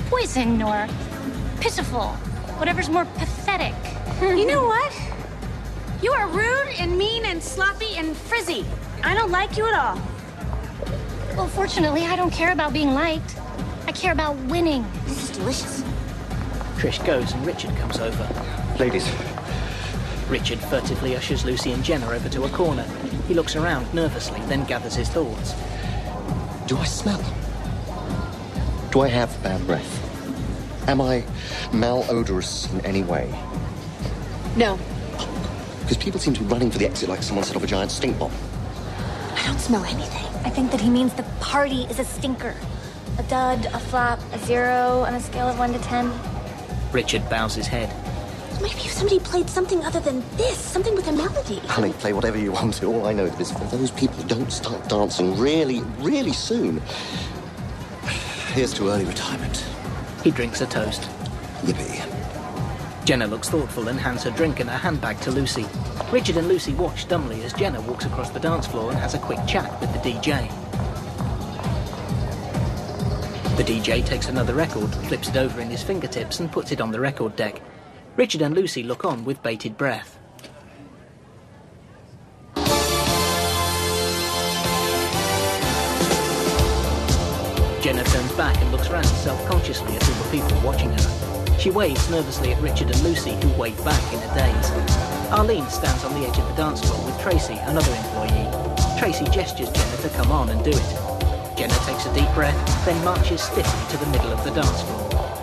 poison or pitiful. Whatever's more pathetic. You know what? You are rude and mean and sloppy and frizzy. I don't like you at all. Well, fortunately, I don't care about being liked. I care about winning. This is delicious. Trish goes and Richard comes over. Ladies. Richard furtively ushers Lucy and Jenna over to a corner. He looks around nervously, then gathers his thoughts. Do I smell? Do I have bad breath? Am I malodorous in any way? No. Because people seem to be running for the exit like someone set off a giant stink bomb. I don't smell anything. I think that he means the party is a stinker. A dud, a flop, a zero on a scale of one to ten. Richard bows his head. Maybe if somebody played something other than this, something with a melody. Honey, play whatever you want to. All I know is for those people who don't start dancing really, really soon, here's to early retirement. He drinks a toast. Yippee. Jenna looks thoughtful and hands her drink and her handbag to Lucy. Richard and Lucy watch dumbly as Jenna walks across the dance floor and has a quick chat with the D J. The D J takes another record, flips it over in his fingertips and puts it on the record deck. Richard and Lucy look on with bated breath. Jenna turns back and looks round self-consciously at all the people watching her. She waves nervously at Richard and Lucy, who wave back in a daze. Arlene stands on the edge of the dance floor with Tracy, another employee. Tracy gestures Jenna to come on and do it. Jenna takes a deep breath, then marches stiffly to the middle of the dance floor.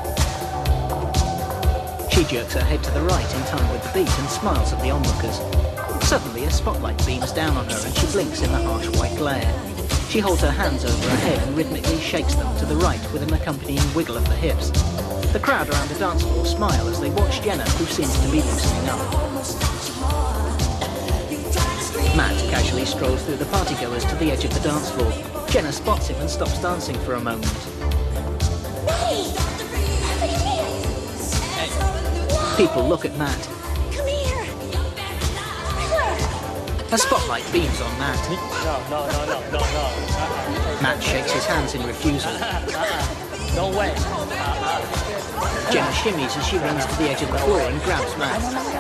She jerks her head to the right in time with the beat and smiles at the onlookers. Suddenly, a spotlight beams down on her and she blinks in the harsh white glare. She holds her hands over her head and rhythmically shakes them to the right with an accompanying wiggle of the hips. The crowd around the dance floor smile as they watch Jenna, who seems to be loosening up. Matt casually strolls through the partygoers to the edge of the dance floor. Jenna spots him and stops dancing for a moment. People look at Matt. Come here. A spotlight beams on Matt. No, no, no, no, no, no. Uh-uh. Matt shakes his hands in refusal. Uh-uh. No way. Uh-uh. Jenna shimmies as she runs to the edge of the floor and grabs Matt.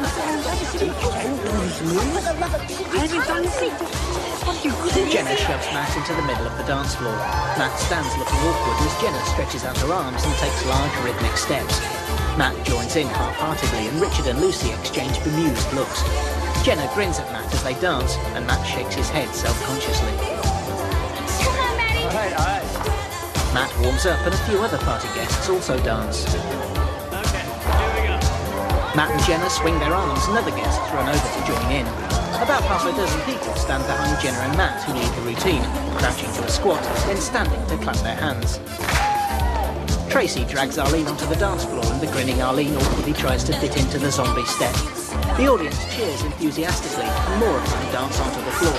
Jenna shoves Matt into the middle of the dance floor. Matt stands looking awkward as Jenna stretches out her arms and takes large rhythmic steps. Matt joins in half-heartedly and Richard and Lucy exchange bemused looks. Jenna grins at Matt as they dance and Matt shakes his head self-consciously. Come on, Maddie. All right, all right. Matt warms up and a few other party guests also dance. Okay, here we go. Matt and Jenna swing their arms and other guests run over to join in. About half a dozen people stand behind Jenna and Matt, who lead the routine, crouching to a squat, then standing to clap their hands. Tracy drags Arlene onto the dance floor and the grinning Arlene awkwardly tries to fit into the zombie step. The audience cheers enthusiastically and more of them dance onto the floor.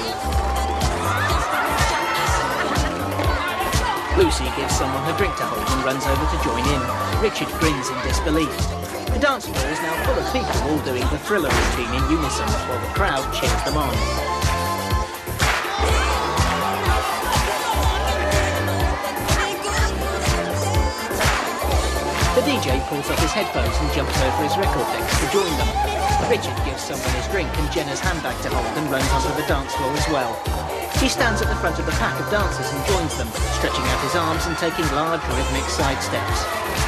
Lucy gives someone a drink to hold and runs over to join in. Richard grins in disbelief. The dance floor is now full of people all doing the Thriller routine in unison while the crowd cheers them on. The D J pulls off his headphones and jumps over his record decks to join them. Richard gives someone his drink and Jenna's handbag to hold and runs onto the dance floor as well. He stands at the front of the pack of dancers and joins them, stretching out his arms and taking large rhythmic side steps.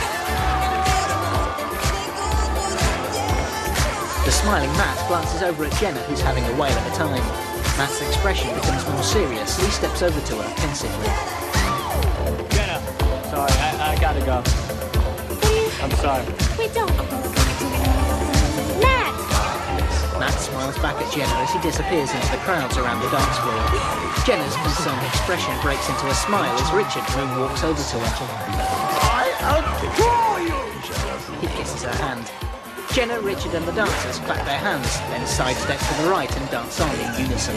The smiling Matt glances over at Jenna, who's having a whale of a time. Matt's expression becomes more serious and he steps over to her pensively. Jenna, sorry, I, I gotta go. I'm sorry. Wait, don't. Matt! Matt smiles back at Jenna as he disappears into the crowds around the dance floor. Jenna's concerned expression breaks into a smile as Richard walks over to her. I adore you! He kisses her hand. Jenna, Richard and the dancers clap their hands, then sidestep to the right and dance on in unison.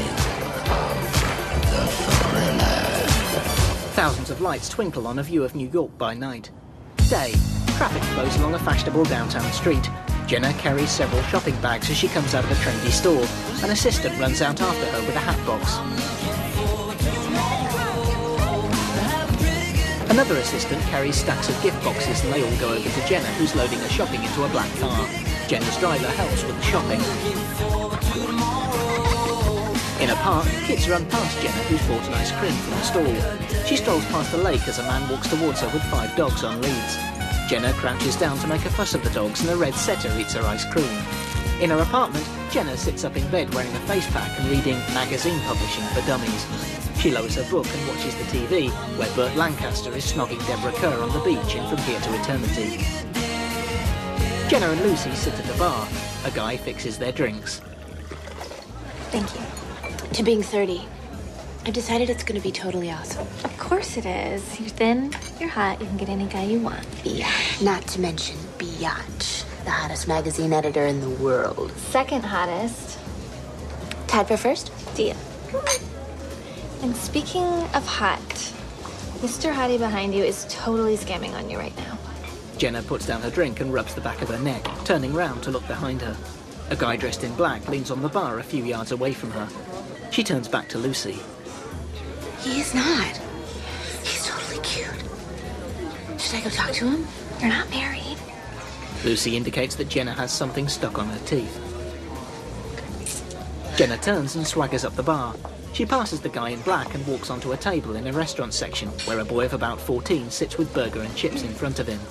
Thousands of lights twinkle on a view of New York by night. Day. Traffic flows along a fashionable downtown street. Jenna carries several shopping bags as she comes out of a trendy store. An assistant runs out after her with a hat box. Another assistant carries stacks of gift boxes and they all go over to Jenna, who's loading her shopping into a black car. Jenna's driver helps with the shopping. In a park, kids run past Jenna, who's bought an ice cream from the stall. She strolls past the lake as a man walks towards her with five dogs on leads. Jenna crouches down to make a fuss of the dogs and a red setter eats her ice cream. In her apartment, Jenna sits up in bed wearing a face pack and reading Magazine Publishing for Dummies. She lowers her book and watches the T V, where Burt Lancaster is snogging Deborah Kerr on the beach in From Here to Eternity. Jenna and Lucy sit at a bar. A guy fixes their drinks. Thank you. To being thirty, I've decided it's going to be totally awesome. Of course it is. You're thin, you're hot, you can get any guy you want. Yeah, not to mention Biatch, the hottest magazine editor in the world. Second hottest. Tied for first? Deal. And speaking of hot, Mister Hottie behind you is totally scamming on you right now. Jenna puts down her drink and rubs the back of her neck, turning round to look behind her. A guy dressed in black leans on the bar a few yards away from her. She turns back to Lucy. He is not. He's totally cute. Should I go talk to him? You're not married. Lucy indicates that Jenna has something stuck on her teeth. Jenna turns and swaggers up the bar. She passes the guy in black and walks onto a table in a restaurant section where a boy of about fourteen sits with burger and chips in front of him.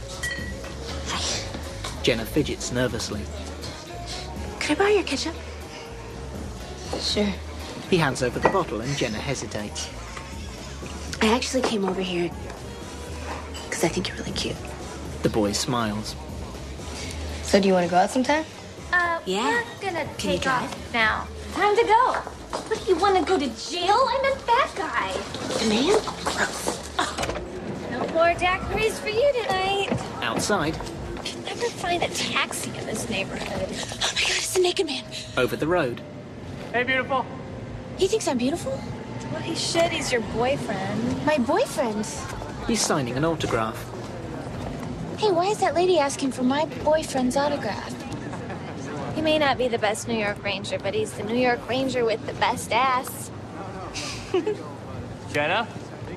Jenna fidgets nervously. Could I borrow your ketchup? Sure. He hands over the bottle and Jenna hesitates. I actually came over here because I think you're really cute. The boy smiles. So do you want to go out sometime? Uh, Yeah. we're gonna Can you take drive? off now. Time to go. What, do you want to go to jail? I meant that guy. The man? Gross. No more daiquiris for you tonight. Outside, Can never find a taxi in this neighborhood. Oh my god, it's a naked man. over the road, Hey, beautiful. He thinks I'm beautiful? Well, he should. He's your boyfriend. My boyfriend? he's signing an autograph. Hey, why is that lady asking for my boyfriend's autograph? He may not be the best New York Ranger, but he's the New York Ranger with the best ass. Jenna?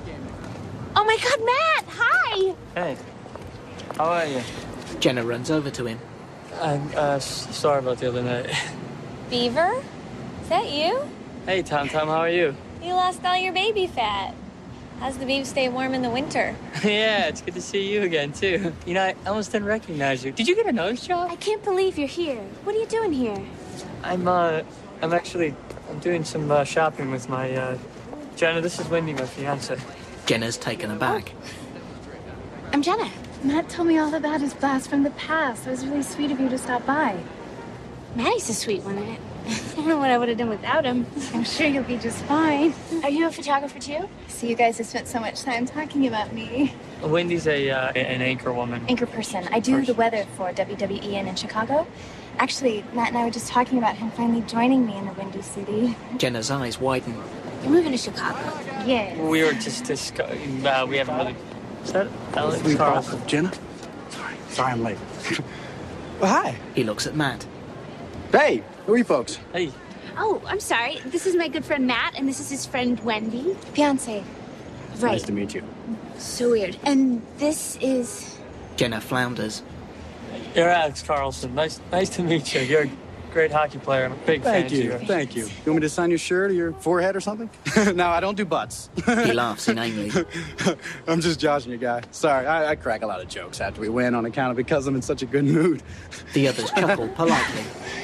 Oh my god, Matt! Hi! Hey. How are you? Jenna runs over to him. I'm uh, s- sorry about the other night. Beaver? Is that you? Hey, Tom Tom, how are you? You lost all your baby fat. How's the beef stay warm in the winter? Yeah, it's good to see you again, too. You know, I almost didn't recognize you. Did you get a nose job? I can't believe you're here. What are you doing here? I'm, uh, I'm actually, I'm doing some uh, shopping with my, uh, Jenna, this is Wendy, my fiance. Jenna's taken aback. I'm Jenna. Matt told me all about his blast from the past. It was really sweet of you to stop by. Maddie's a sweet one. I I don't know what I would have done without him. I'm sure you'll be just fine. Are you a photographer too? So you guys have spent so much time talking about me. Wendy's a, uh, an anchor woman. Anchor person. I do the weather for W W E N in Chicago. Actually, Matt and I were just talking about him finally joining me in the Windy City. Jenna's eyes widen. You're moving to Chicago? Yeah. We were just discussing, uh, we haven't really, is that Alex Sweet Carlson? boss. Jenna? Sorry. Sorry I'm late. Well, hi. He looks at Matt. Hey, who are you folks? Hey. Oh, I'm sorry. This is my good friend Matt, and this is his friend Wendy. Fiance. Right. Nice to meet you. So weird. And this is... Jenna flounders. You're Alex Carlson. Nice, nice to meet you. You're a great hockey player. I'm a big fan Thank of you. yours. Thank you. You want me to sign your shirt or your forehead or something? No, I don't do butts. He laughs inanely. I'm just joshing you, guy. Sorry, I, I crack a lot of jokes after we win on account of because I'm in such a good mood. The others chuckle politely.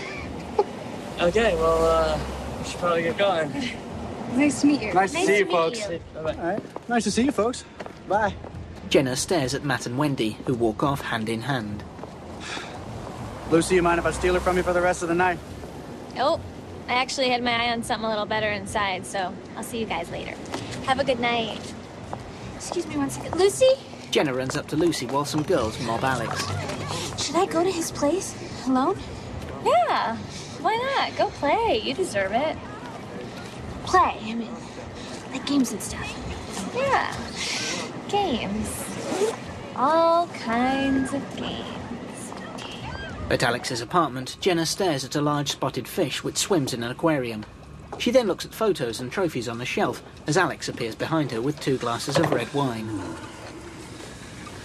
Okay, well, uh, we should probably get going. Nice to meet you. Nice to Nice see to you, meet folks. you. All right. Nice to see you, folks. Bye. Jenna stares at Matt and Wendy, who walk off hand in hand. Lucy, you mind if I steal her from you for the rest of the night? Oh, I actually had my eye on something a little better inside, so I'll see you guys later. Have a good night. Excuse me one second. Lucy? Jenna runs up to Lucy while some girls mob Alex. Should I go to his place alone? Yeah, why not? Go play. You deserve it. Play. I mean, like games and stuff. Yeah, games. All kinds of games. At Alex's apartment, Jenna stares at a large spotted fish which swims in an aquarium. She then looks at photos and trophies on the shelf as Alex appears behind her with two glasses of red wine.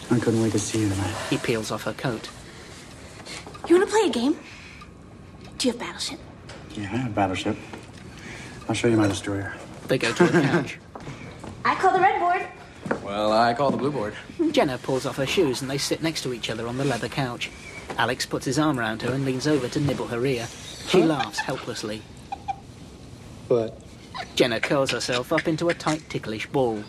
I couldn't wait to see you tonight. He peels off her coat. You want to play a game? Do you have Battleship? Yeah, I have Battleship. I'll show you my destroyer. They go to a couch. I call the red board. Well, I call the blue board. Jenna pulls off her shoes and they sit next to each other on the leather couch. Alex puts his arm around her and leans over to nibble her ear. She laughs helplessly. What? Jenna curls herself up into a tight, ticklish ball.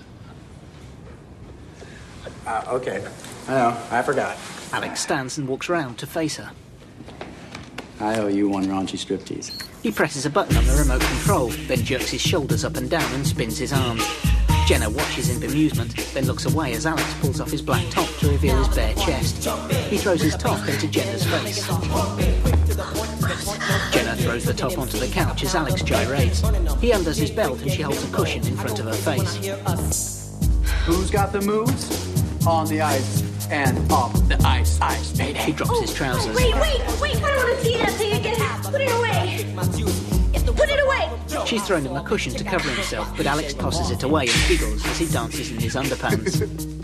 Uh, okay. I know. I forgot. Alex stands and walks round to face her. I owe you one raunchy striptease. He presses a button on the remote control, then jerks his shoulders up and down and spins his arms. Jenna watches in bemusement, then looks away as Alex pulls off his black top to reveal his bare chest. He throws his top into Jenna's face. Jenna throws the top onto the couch as Alex gyrates. He undoes his belt and she holds a cushion in front of her face. Who's got the moves? On the ice and off the ice. Ice, baby. He drops his trousers. Wait, wait, wait! I don't want to see that thing again. Put it away. Put it away. She's thrown him a cushion to cover himself, but Alex tosses it away and giggles as he dances in his underpants.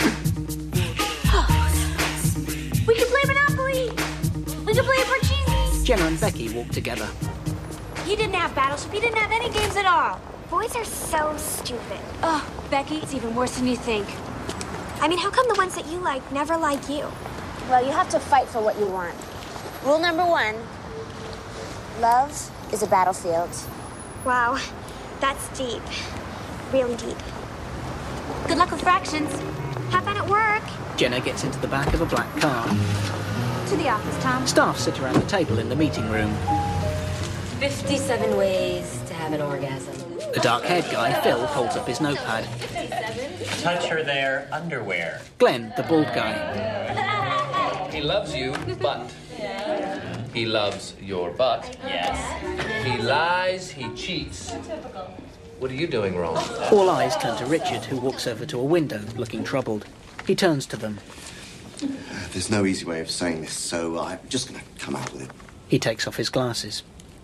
We can play Monopoly. We can play Parcheesi. Jenna and Becky walk together. He didn't have Battleship. He didn't have any games at all. Boys are so stupid. Oh, Becky, it's even worse than you think. I mean, how come the ones that you like never like you? Well, you have to fight for what you want. Rule number one, love is a battlefield. Wow, that's deep. Really deep. Good luck with fractions. Have fun at work. Jenna gets into the back of a black car. To the office, Tom. Staff sit around the table in the meeting room. fifty-seven ways to have an orgasm. The dark-haired guy, Phil, holds up his notepad. Touch her there, underwear. Glenn, the bald guy. He loves you, but he loves your butt. Yes. He lies, he cheats. What are you doing wrong? All eyes turn to Richard, who walks over to a window, looking troubled. He turns to them. There's no easy way of saying this, so I'm just going to come out with it. He takes off his glasses.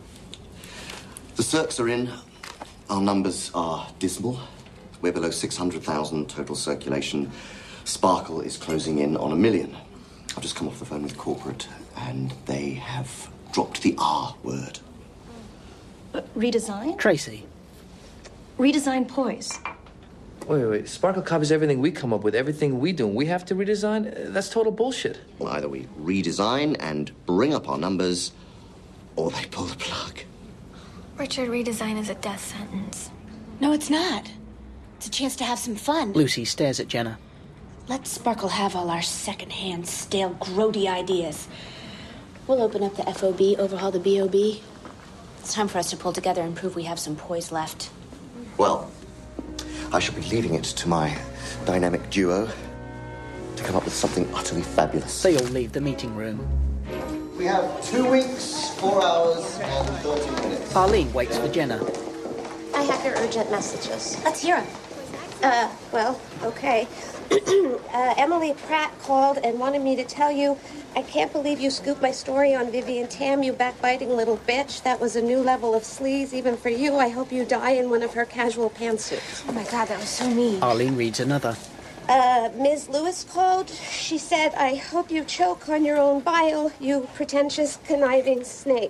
The circs are in. Our numbers are dismal. We're below six hundred thousand total circulation. Sparkle is closing in on a million. I've just come off the phone with corporate, and they have dropped the R word. Uh, redesign? Tracy. Redesign Poise. Wait, wait, wait. Sparkle copies everything we come up with, everything we do. We have to redesign? That's total bullshit. Well, either we redesign and bring up our numbers, or they pull the plug. Richard, redesign is a death sentence. No, it's not. It's a chance to have some fun. Lucy stares at Jenna. Let Sparkle have all our second-hand, stale, grody ideas. We'll open up the F O B, overhaul the B O B. It's time for us to pull together and prove we have some poise left. Well, I shall be leaving it to my dynamic duo to come up with something utterly fabulous. They all leave the meeting room. We have two weeks, four hours, and thirty minutes. Arlene waits for Jenna. I have your urgent messages. Let's hear them. Uh, well, okay. uh, Emily Pratt called and wanted me to tell you, I can't believe you scooped my story on Vivian Tam, you backbiting little bitch. That was a new level of sleaze, even for you. I hope you die in one of her casual pantsuits. Oh my God, that was so mean. Arlene reads another. Uh, Miz Lewis called. She said, I hope you choke on your own bile, you pretentious, conniving snake.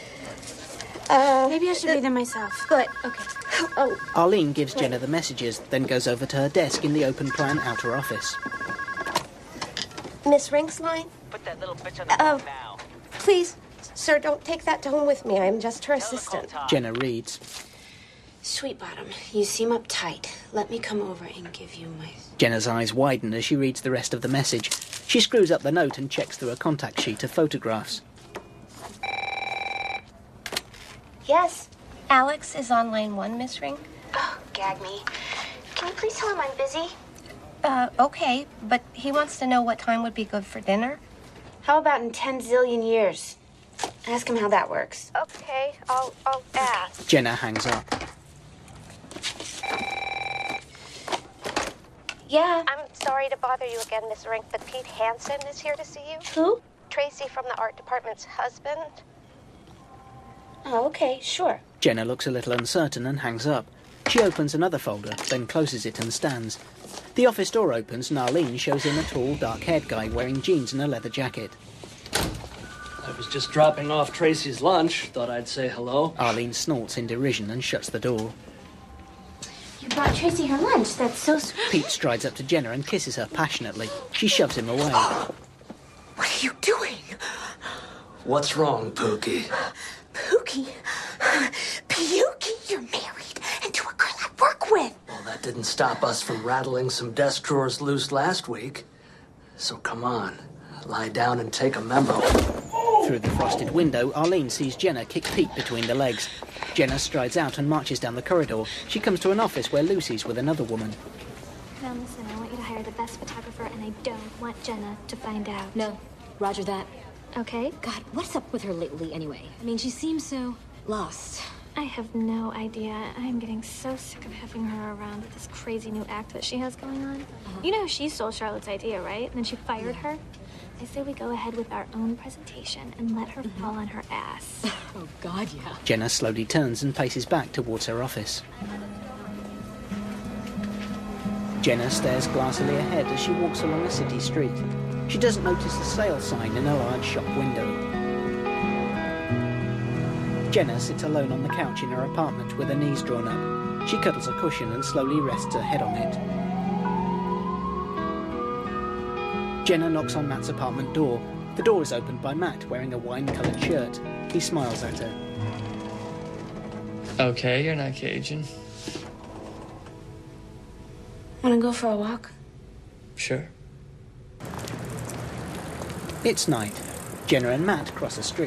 Uh, Maybe I should read them myself. Good. Okay. Oh. Arlene gives Jenna the messages, then goes over to her desk in the open plan outer office. Miss Rink's line? Put that little bitch on the Uh, phone now. Please, sir, don't take that tone with me. I'm just her assistant. Jenna reads. Sweet Bottom, you seem uptight. Let me come over and give you my... Jenna's eyes widen as she reads the rest of the message. She screws up the note and checks through a contact sheet of photographs. Yes. Alex is on line one, Miss Rink. Oh, gag me. Can you please tell him I'm busy? Uh, okay, but he wants to know what time would be good for dinner. How about in ten zillion years? Ask him how that works. Okay, I'll, I'll ask. Jenna hangs up. Yeah. I'm sorry to bother you again, Miss Rink, but Pete Hansen is here to see you. Who? Tracy from the art department's husband. Oh, okay, sure. Jenna looks a little uncertain and hangs up. She opens another folder, then closes it and stands. The office door opens and Arlene shows in a tall, dark-haired guy wearing jeans and a leather jacket. I was just dropping off Tracy's lunch. Thought I'd say hello. Arlene snorts in derision and shuts the door. You brought Tracy her lunch. That's so sweet. Pete strides up to Jenna and kisses her passionately. She shoves him away. What are you doing? What's wrong, Pookie? Pookie? Pookie, you're married and to a girl I work with. Well, that didn't stop us from rattling some desk drawers loose last week. So come on, lie down and take a memo. Through the frosted window, Arlene sees Jenna kick Pete between the legs. Jenna strides out and marches down the corridor. She comes to an office where Lucy's with another woman. Now listen, I want you to hire the best photographer, and I don't want Jenna to find out. No, roger that. Okay? God, what's up with her lately anyway? I mean, she seems so lost. I have no idea. I'm getting so sick of having her around with this crazy new act that she has going on. Uh-huh. You know she stole Charlotte's idea, right? And then she fired her. I say we go ahead with our own presentation and let her mm-hmm. fall on her ass. Oh, God, yeah. Jenna slowly turns and paces back towards her office. Jenna stares glassily ahead as she walks along a city street. She doesn't notice the sale sign in a large shop window. Jenna sits alone on the couch in her apartment with her knees drawn up. She cuddles a cushion and slowly rests her head on it. Jenna knocks on Matt's apartment door. The door is opened by Matt, wearing a wine-coloured shirt. He smiles at her. Okay, you're not Cajun. Wanna go for a walk? Sure. It's night. Jenna and Matt cross a street.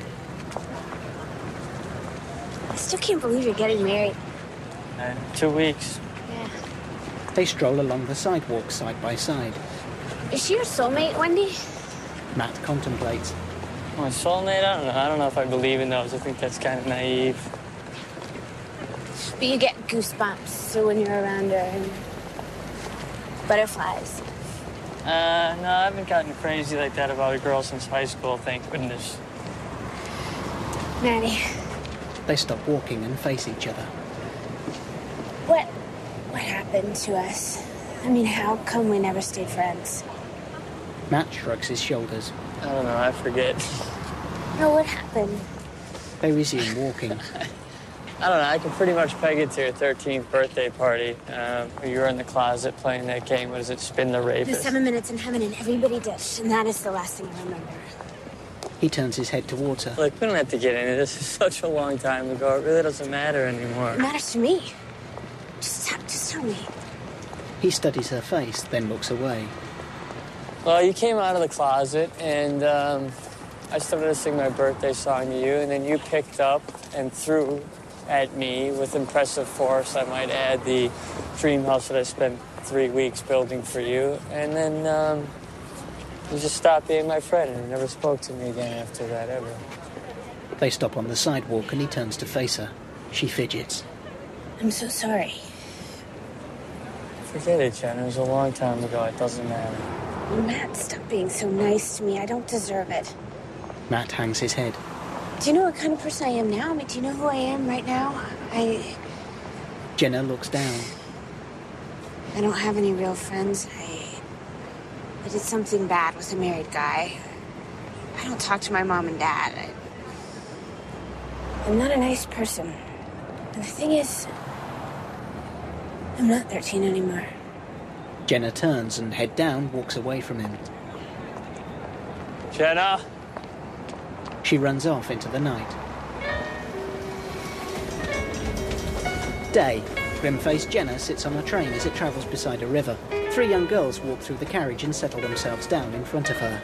I still can't believe you're getting married. Uh, two weeks. Yeah. They stroll along the sidewalk side by side. Is she your soulmate, Wendy? Matt contemplates. My soulmate? I don't know. I don't know if I believe in those. I think that's kind of naive. But you get goosebumps when you're around her and butterflies. Uh, no, I haven't gotten crazy like that about a girl since high school, thank goodness. Maddie. They stop walking and face each other. What, what happened to us? I mean, how come we never stayed friends? Matt shrugs his shoulders. I don't know, I forget. No, what happened? They resume walking. I don't know, I can pretty much peg it to your thirteenth birthday party. Um, you were in the closet playing that game, what is it, Spin the Rapist? The seven minutes in heaven and everybody ditched, and that is the last thing I remember. He turns his head towards her. Look, we don't have to get into this. It's such a long time ago. It really doesn't matter anymore. It matters to me. Just, just tell me. He studies her face, then looks away. Well, you came out of the closet, and um, I started to sing my birthday song to you, and then you picked up and threw at me with impressive force. I might add the dream house that I spent three weeks building for you, and then um, you just stopped being my friend and never spoke to me again after that, ever. They stop on the sidewalk, and he turns to face her. She fidgets. I'm so sorry. Forget it, Jen. It was a long time ago. It doesn't matter. Matt, stop being so nice to me. I don't deserve it. Matt hangs his head. Do you know what kind of person I am now? I mean, do you know who I am right now? I... Jenna looks down. I don't have any real friends. I... I did something bad with a married guy. I don't talk to my mom and dad. I... I'm not a nice person. And the thing is... I'm not thirteen anymore. Jenna turns and, head down, walks away from him. Jenna? She runs off into the night. Day. Grim-faced Jenna sits on a train as it travels beside a river. Three young girls walk through the carriage and settle themselves down in front of her.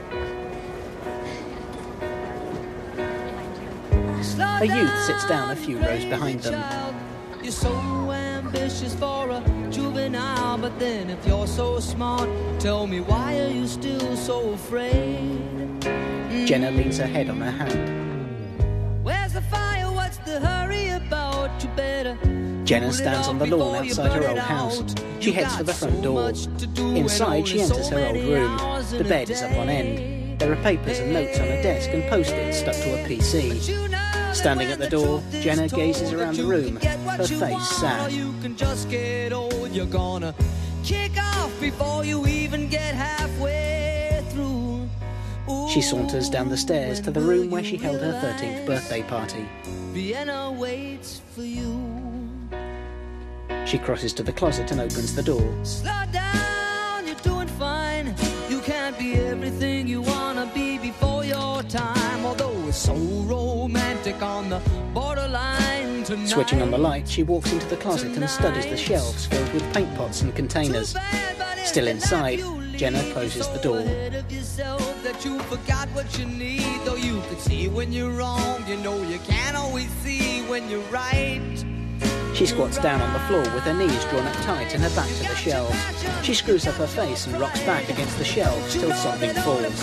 A youth sits down a few rows behind them. You're so ambitious for a juvenile, but then if you're so smart, tell me why are you still so afraid? Jenna leans her head on her hand. Where's the fire? What's the hurry about? You better. Jenna stands on the lawn outside her old house. She heads for the front door. Inside, she enters her old room. The bed is up on end. There are papers and notes on a desk and post-its stuck to a P C. Standing at the door, Jenna gazes around the room, her face sad. You can just get old. You're gonna kick off before you even get halfway through. Ooh, She saunters down the stairs to the room where she held her thirteenth birthday party. Vienna waits for you. She crosses to the closet and opens the door. Slow down, you're doing fine. You can't be everything you wanna be before your time. Although it's so romantic on the borderline tonight. Switching on the light, she walks into the closet and studies the shelves filled with paint pots and containers. Still inside, Jenna closes the door. That you forgot what you need. Though you can see when you're wrong, you know you can't always see when you're right. She squats down on the floor with her knees drawn up tight and her back to the shelves. She screws up her face and rocks back against the shelves till something falls.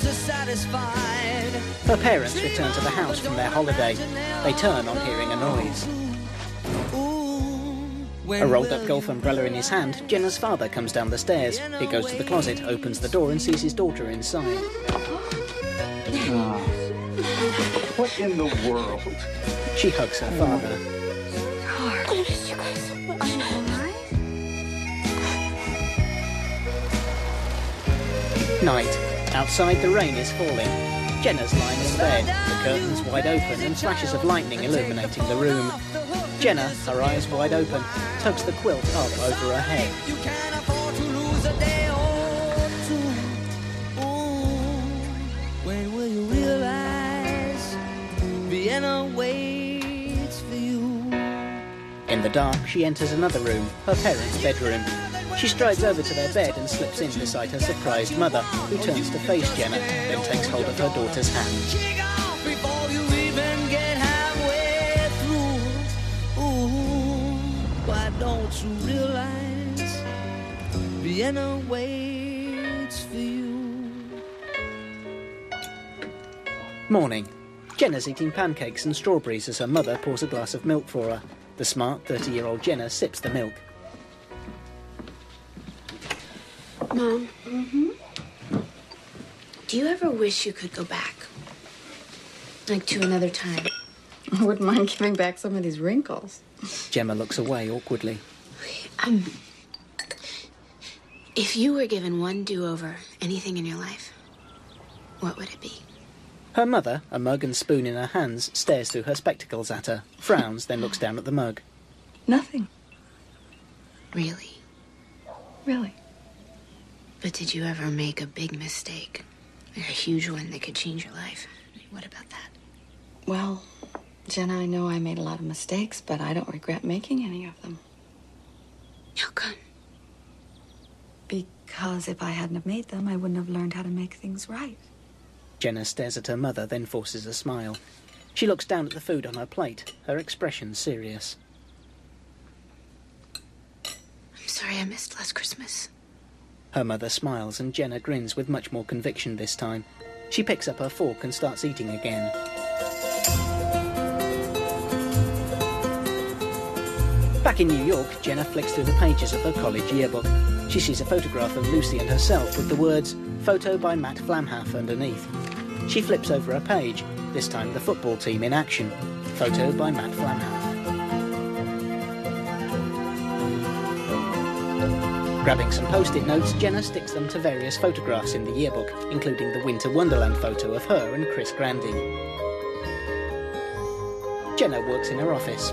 Her parents return to the house from their holiday. They turn on hearing a noise. A rolled-up golf umbrella in his hand, Jenna's father comes down the stairs. He goes to the closet, opens the door and sees his daughter inside. Oh. What in the world? She hugs her father. Night. Outside, the rain is falling. Jenna's lying in bed, the curtains wide open and flashes of lightning illuminating the room. Jenna, her eyes wide open, tucks the quilt up over her head. You can't afford to lose a day or two. Ooh, when will you realize Vienna waits for you? In the dark, she enters another room, her parents' bedroom. She strides over to their bed and slips in beside her surprised mother, who turns to face Jenna, then takes hold of her daughter's hand. Kick off before you even get halfway through. Ooh, why don't you realize Vienna waits for you? Morning. Jenna's eating pancakes and strawberries as her mother pours a glass of milk for her. The smart thirty-year-old Jenna sips the milk. Mom, mm-hmm. Do you ever wish you could go back? Like to another time? I wouldn't mind giving back some of these wrinkles. Gemma looks away awkwardly. Um, if you were given one do-over, anything in your life, what would it be? Her mother, a mug and spoon in her hands, stares through her spectacles at her, frowns, then looks down at the mug. Nothing. Really? Really? But did you ever make a big mistake? Like a huge one that could change your life? What about that? Well, Jenna, I know I made a lot of mistakes, but I don't regret making any of them. How come? Because if I hadn't have made them, I wouldn't have learned how to make things right. Jenna stares at her mother, then forces a smile. She looks down at the food on her plate, her expression serious. I'm sorry I missed last Christmas. Her mother smiles and Jenna grins with much more conviction this time. She picks up her fork and starts eating again. Back in New York, Jenna flicks through the pages of her college yearbook. She sees a photograph of Lucy and herself with the words, "Photo by Matt Flamhaff" underneath. She flips over a page, this time the football team in action. Photo by Matt Flamhaff. Grabbing some post-it notes, Jenna sticks them to various photographs in the yearbook, including the Winter Wonderland photo of her and Chris Grandy. Jenna works in her office.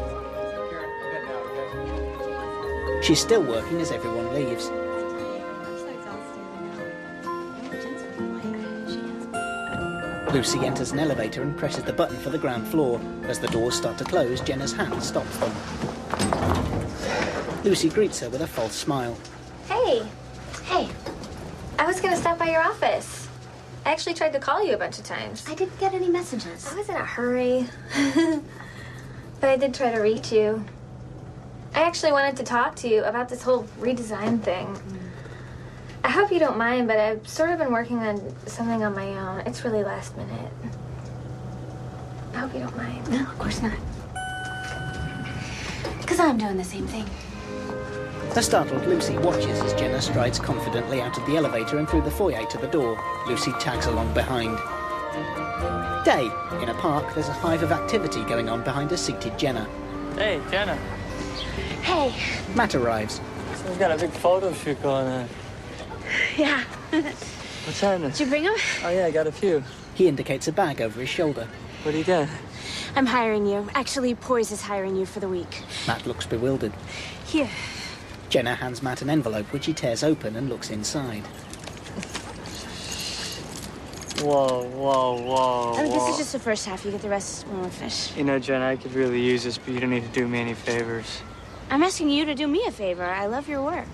She's still working as everyone leaves. Lucy enters an elevator and presses the button for the ground floor. As the doors start to close, Jenna's hand stops them. Lucy greets her with a false smile. Hey. Hey. I was gonna stop by your office. I actually tried to call you a bunch of times. I didn't get any messages. I was in a hurry. But I did try to reach you. I actually wanted to talk to you about this whole redesign thing. I hope you don't mind, but I've sort of been working on something on my own. It's really last minute. I hope you don't mind. No, of course not. Because I'm doing the same thing. A startled Lucy watches as Jenna strides confidently out of the elevator and through the foyer to the door. Lucy tags along behind. Day. In a park, there's a hive of activity going on behind a seated Jenna. Hey, Jenna. Hey. Matt arrives. We've got a big photo shoot going on. Yeah. What's happening? Did you bring them? Oh, yeah, I got a few. He indicates a bag over his shoulder. What do you got? I'm hiring you. Actually, Poise is hiring you for the week. Matt looks bewildered. Here. Jenna hands Matt an envelope, which he tears open and looks inside. Whoa, whoa, whoa, I mean, whoa. this is just the first half. You get the rest when we're fish. You know, Jenna, I could really use this, but you don't need to do me any favors. I'm asking you to do me a favor. I love your work.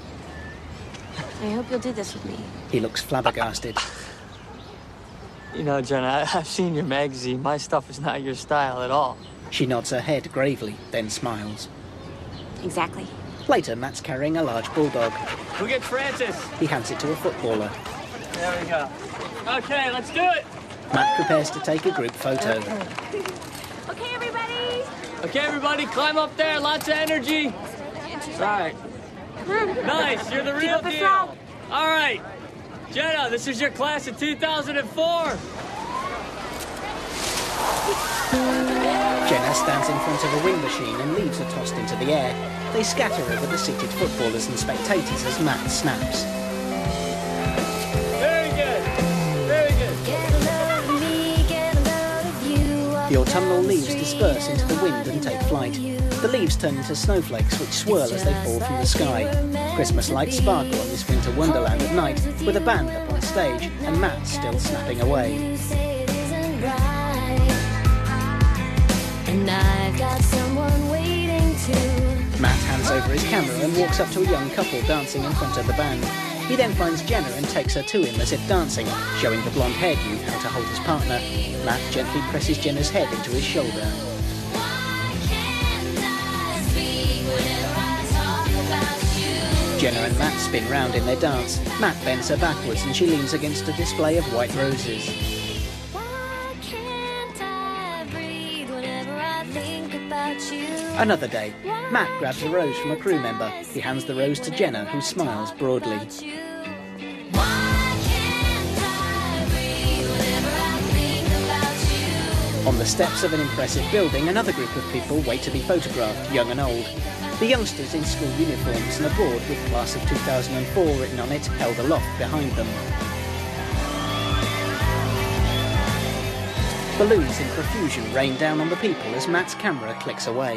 I hope you'll do this with me. He looks flabbergasted. You know, Jenna, I- I've seen your magazine. My stuff is not your style at all. She nods her head gravely, then smiles. Exactly. Later, Matt's carrying a large bulldog. Who gets Francis? He hands it to a footballer. There we go. Okay, let's do it. Matt prepares to take a group photo. Okay, everybody. Okay, everybody, climb up there. Lots of energy. All right. Nice, you're the real deal. All right. Jenna, this is your class of two thousand four. Jenna stands in front of a wing machine and leaves are tossed into the air. They scatter over the seated footballers and spectators as Matt snaps. Very good. Very good. The autumnal leaves disperse into the wind and take flight. The leaves turn into snowflakes which swirl as they fall from the sky. Christmas lights sparkle on this winter wonderland at night, with a band up on stage and Matt still snapping away. And I've got someone waiting to. Matt hands over his camera and walks up to a young couple dancing in front of the band. He then finds Jenna and takes her to him as if dancing, showing the blonde-haired youth how to hold his partner. Matt gently presses Jenna's head into his shoulder. Jenna and Matt spin round in their dance. Matt bends her backwards and she leans against a display of white roses. Another day, Matt grabs a rose from a crew member. He hands the rose to Jenna, who smiles broadly. On the steps of an impressive building, another group of people wait to be photographed, young and old. The youngsters in school uniforms and a board with Class of two thousand four written on it held aloft behind them. Balloons in profusion rain down on the people as Matt's camera clicks away.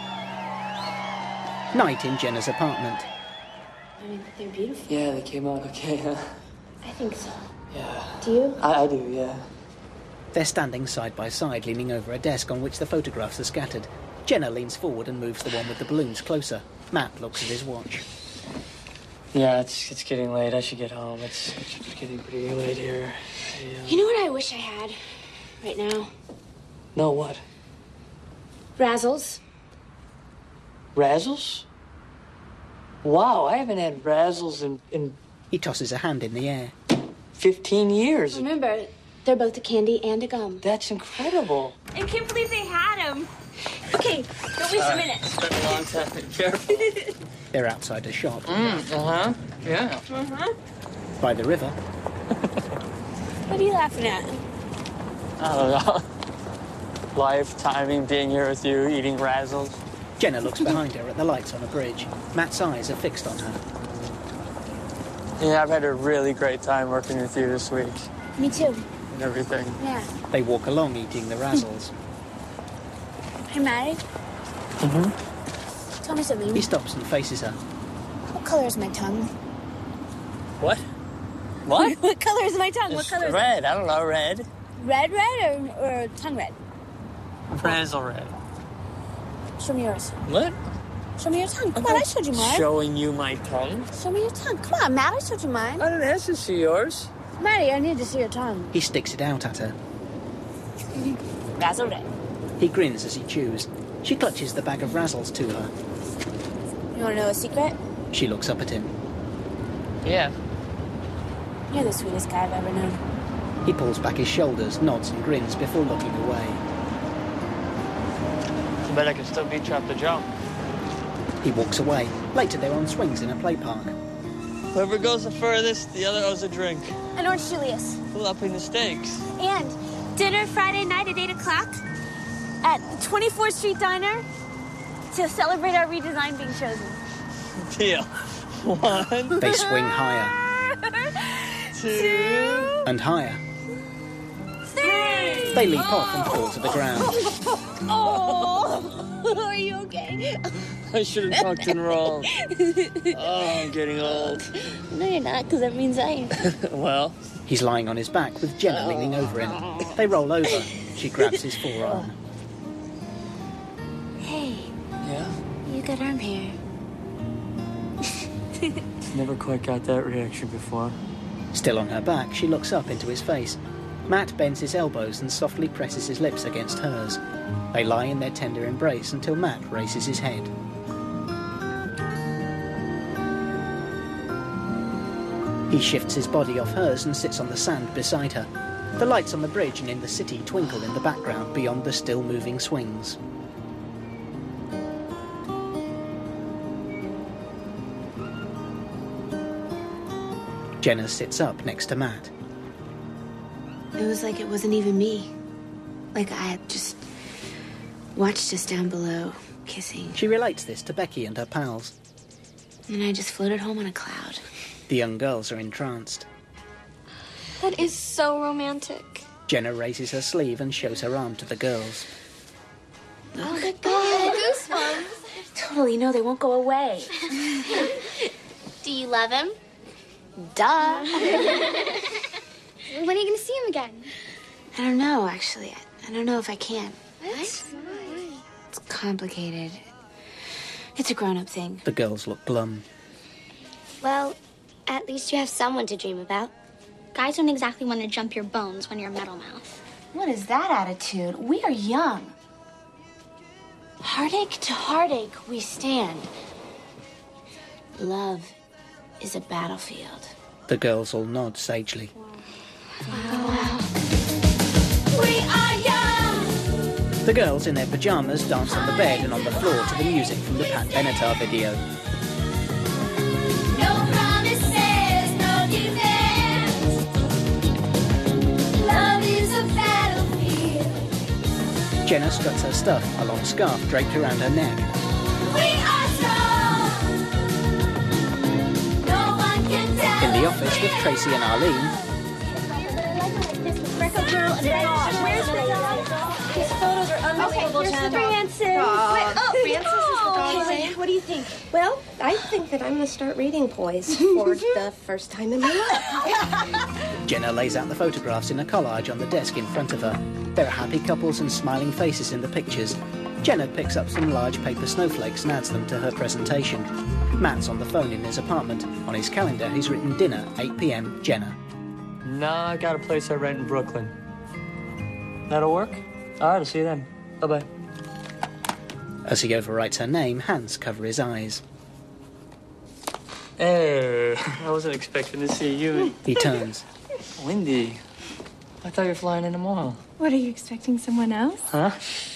Night in Jenna's apartment. I mean, they're beautiful. Yeah, they came out okay, huh? I think so. Yeah. Do you? I, I do, yeah. They're standing side by side, leaning over a desk on which the photographs are scattered. Jenna leans forward and moves the one with the balloons closer. Matt looks at his watch. Yeah, it's it's getting late. I should get home. It's, it's getting pretty late here. I, uh... You know what I wish I had right now? No, what? Razzles. Razzles? Wow, I haven't had Razzles in, in... He tosses a hand in the air. fifteen years. Remember, they're both a candy and a gum. That's incredible. I can't believe they had them. Okay, don't waste a minute. It's been a long time. Careful. They're outside a shop. Mm, uh-huh. Yeah. Uh-huh. By the river. What are you laughing at? I don't know. Life, timing, being here with you, eating Razzles. Jenna looks behind her at the lights on a bridge. Matt's eyes are fixed on her. Yeah, I've had a really great time working with you this week. Me too. And everything. Yeah. They walk along eating the Razzles. Hey, Maddie. Mm-hmm. Tell me something. He stops and faces her. What color is my tongue? What? What? What color is my tongue? What It's color is red. I don't know, red. it? Red, red, or, or tongue red? Razzle red. Show me yours. What? Show me your tongue. Come on, I showed you mine. Showing you my tongue? Show me your tongue. Come on, Matt, I showed you mine. I didn't ask to see yours. Maddie, I need to see your tongue. He sticks it out at her. Razzle red. He grins as he chews. She clutches the bag of Razzles to her. You want to know a secret? She looks up at him. Yeah. You're the sweetest guy I've ever known. He pulls back his shoulders, nods and grins before looking away. I bet I can still beat you up the jump. He walks away. Later, they're on swings in a play park. Whoever goes the furthest, the other owes a drink. And Orange Julius. Pull up in the stakes. And dinner Friday night at eight o'clock at twenty-fourth Street Diner to celebrate our redesign being chosen. Deal. One. They swing higher. Two. And higher. Three. They leap off and fall to the ground. Oh, are you okay? I should have tucked and rolled. Oh, I'm getting old. No, you're not, because that means I am. Well? He's lying on his back with Jenna leaning over him. They roll over. She grabs his forearm. Hey. Yeah? You got arm hair. Never quite got that reaction before. Still on her back, she looks up into his face. Matt bends his elbows and softly presses his lips against hers. They lie in their tender embrace until Matt raises his head. He shifts his body off hers and sits on the sand beside her. The lights on the bridge and in the city twinkle in the background beyond the still-moving swings. Jenna sits up next to Matt. It was like it wasn't even me. Like I had just watched us down below, kissing. She relates this to Becky and her pals. And I just floated home on a cloud. The young girls are entranced. That is so romantic. Jenna raises her sleeve and shows her arm to the girls. Oh, my God. Goosebumps. Totally, no, they won't go away. Do you love him? Duh. When are you going to see him again? I don't know, actually. I, I don't know if I can. What? It's complicated. It's a grown-up thing. The girls look glum. Well, at least you have someone to dream about. Guys don't exactly want to jump your bones when you're a metal mouth. What is that attitude? We are young. Heartache to heartache we stand. Love is a battlefield. The girls all nod sagely. Wow. We are young. The girls in their pajamas dance on the bed and on the floor to the music from the Pat Benatar video. No promises, no defense. Love is a battlefield. Jenna struts her stuff, a long scarf draped around her neck. We are strong. No one can tell. In the office with Tracy and Arlene, Where's the dog? These photos are unbelievable, okay, here's Branson. Oh, Wait, oh, Francis is the dog. Okay, what do you think? Well, I think that I'm going to start reading Poise for the first time in my life. Jenna lays out the photographs in a collage on the desk in front of her. There are happy couples and smiling faces in the pictures. Jenna picks up some large paper snowflakes and adds them to her presentation. Matt's on the phone in his apartment. On his calendar, he's written dinner, eight p m, Jenna. Nah, I got a place I rent in Brooklyn. That'll work? All right, I'll see you then. Bye-bye. As he overwrites her name, hands cover his eyes. Hey, I wasn't expecting to see you. He turns. Wendy, I thought you were flying in tomorrow. What, are you expecting someone else? Huh?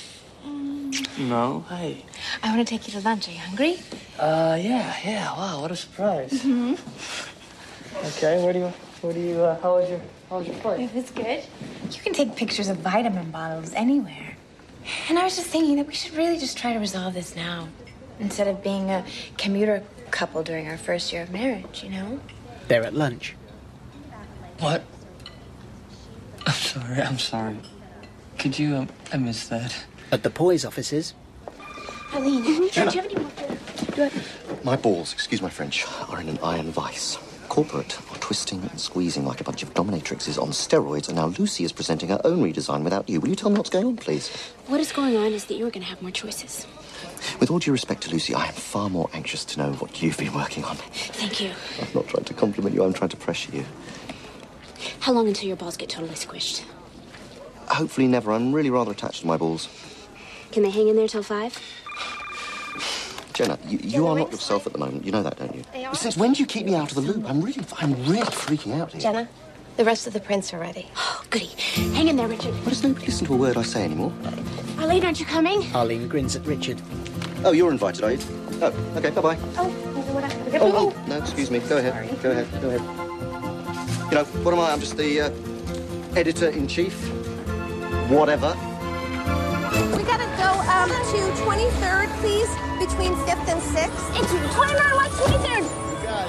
No. Hey. I want to take you to lunch. Are you hungry? Uh, yeah, yeah. Wow, what a surprise. Mm-hmm. Okay, where do you, where do you, uh, how was your, how was your flight? It was good. You can take pictures of vitamin bottles anywhere. And I was just thinking that we should really just try to resolve this now, instead of being a commuter couple during our first year of marriage, you know? They're at lunch. What? I'm sorry, I'm sorry. Could you, um, I missed that. At the Poise offices. Arlene, do you have any more? Do I... My balls, excuse my French, are in an iron vice. Corporate are twisting and squeezing like a bunch of dominatrixes on steroids, and now Lucy is presenting her own redesign without you. Will you tell me what's going on, please? What is going on is that you're going to have more choices. With all due respect to Lucy, I am far more anxious to know what you've been working on. Thank you. I'm not trying to compliment you, I'm trying to pressure you. How long until your balls get totally squished? Hopefully never. I'm really rather attached to my balls. Can they hang in there till five? Jenna, you, you are not yourself at the moment. You know that, don't you? They are. Since when do you keep me out of the loop? I'm really, I'm really freaking out here. Jenna, the rest of the prints are ready. Oh, goody. Hang in there, Richard. Why does nobody listen to a word I say anymore? Arlene, aren't you coming? Arlene grins at Richard. Oh, you're invited, are you? Oh, okay, bye-bye. Oh, what I Oh, oh, no, excuse me. Go ahead. Sorry. Go ahead. Go ahead. You know, what am I? I'm just the uh, editor-in-chief. Whatever. We gotta go um, to twenty-third, please, between fifth and sixth. It's twenty-nine, like twenty-third.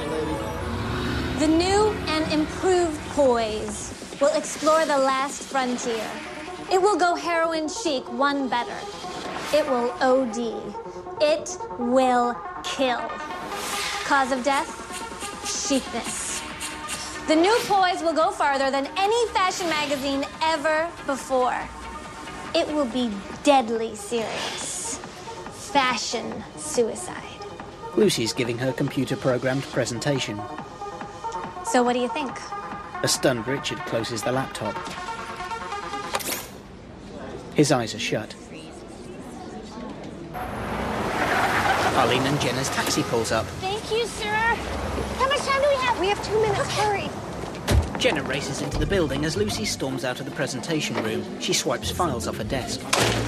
The new and improved Poise will explore the last frontier. It will go heroin chic, one better. It will O D. It will kill. Cause of death? Chicness. The new Poise will go farther than any fashion magazine ever before. It will be deadly serious. Fashion suicide. Lucy's giving her computer-programmed presentation. So what do you think? A stunned Richard closes the laptop. His eyes are shut. Arlene and Jenna's taxi pulls up. Thank you, sir. How much time do we have? We have two minutes. Hurry. Jenna races into the building as Lucy storms out of the presentation room. She swipes files off her desk.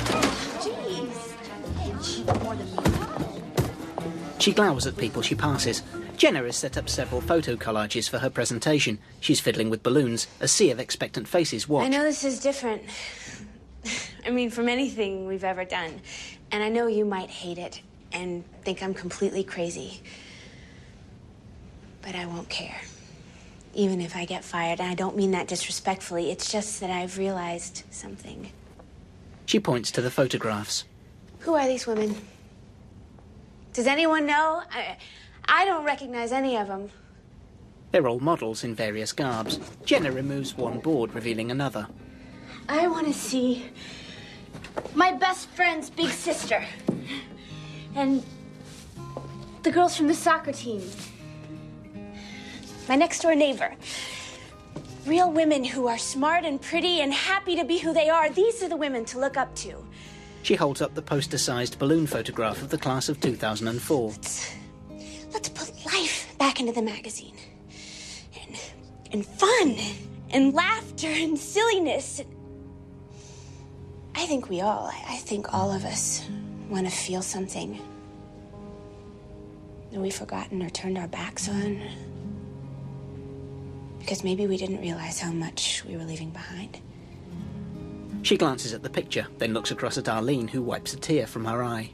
She glowers at people she passes. Jenna has set up several photo collages for her presentation. She's fiddling with balloons. A sea of expectant faces watch. I know this is different. I mean, from anything we've ever done. And I know you might hate it and think I'm completely crazy. But I won't care. Even if I get fired. And I don't mean that disrespectfully. It's just that I've realized something. She points to the photographs. Who are these women? Does anyone know? I, I don't recognize any of them. They're all models in various garbs. Jenna removes one board, revealing another. I want to see my best friend's big sister. And the girls from the soccer team. My next door neighbor. Real women who are smart and pretty and happy to be who they are. These are the women to look up to. She holds up the poster-sized balloon photograph of the class of two thousand four. Let's, let's put life back into the magazine. And, and fun. And laughter and silliness. I think we all, I think all of us want to feel something that we've forgotten or turned our backs on. Because maybe we didn't realize how much we were leaving behind. She glances at the picture, then looks across at Arlene, who wipes a tear from her eye.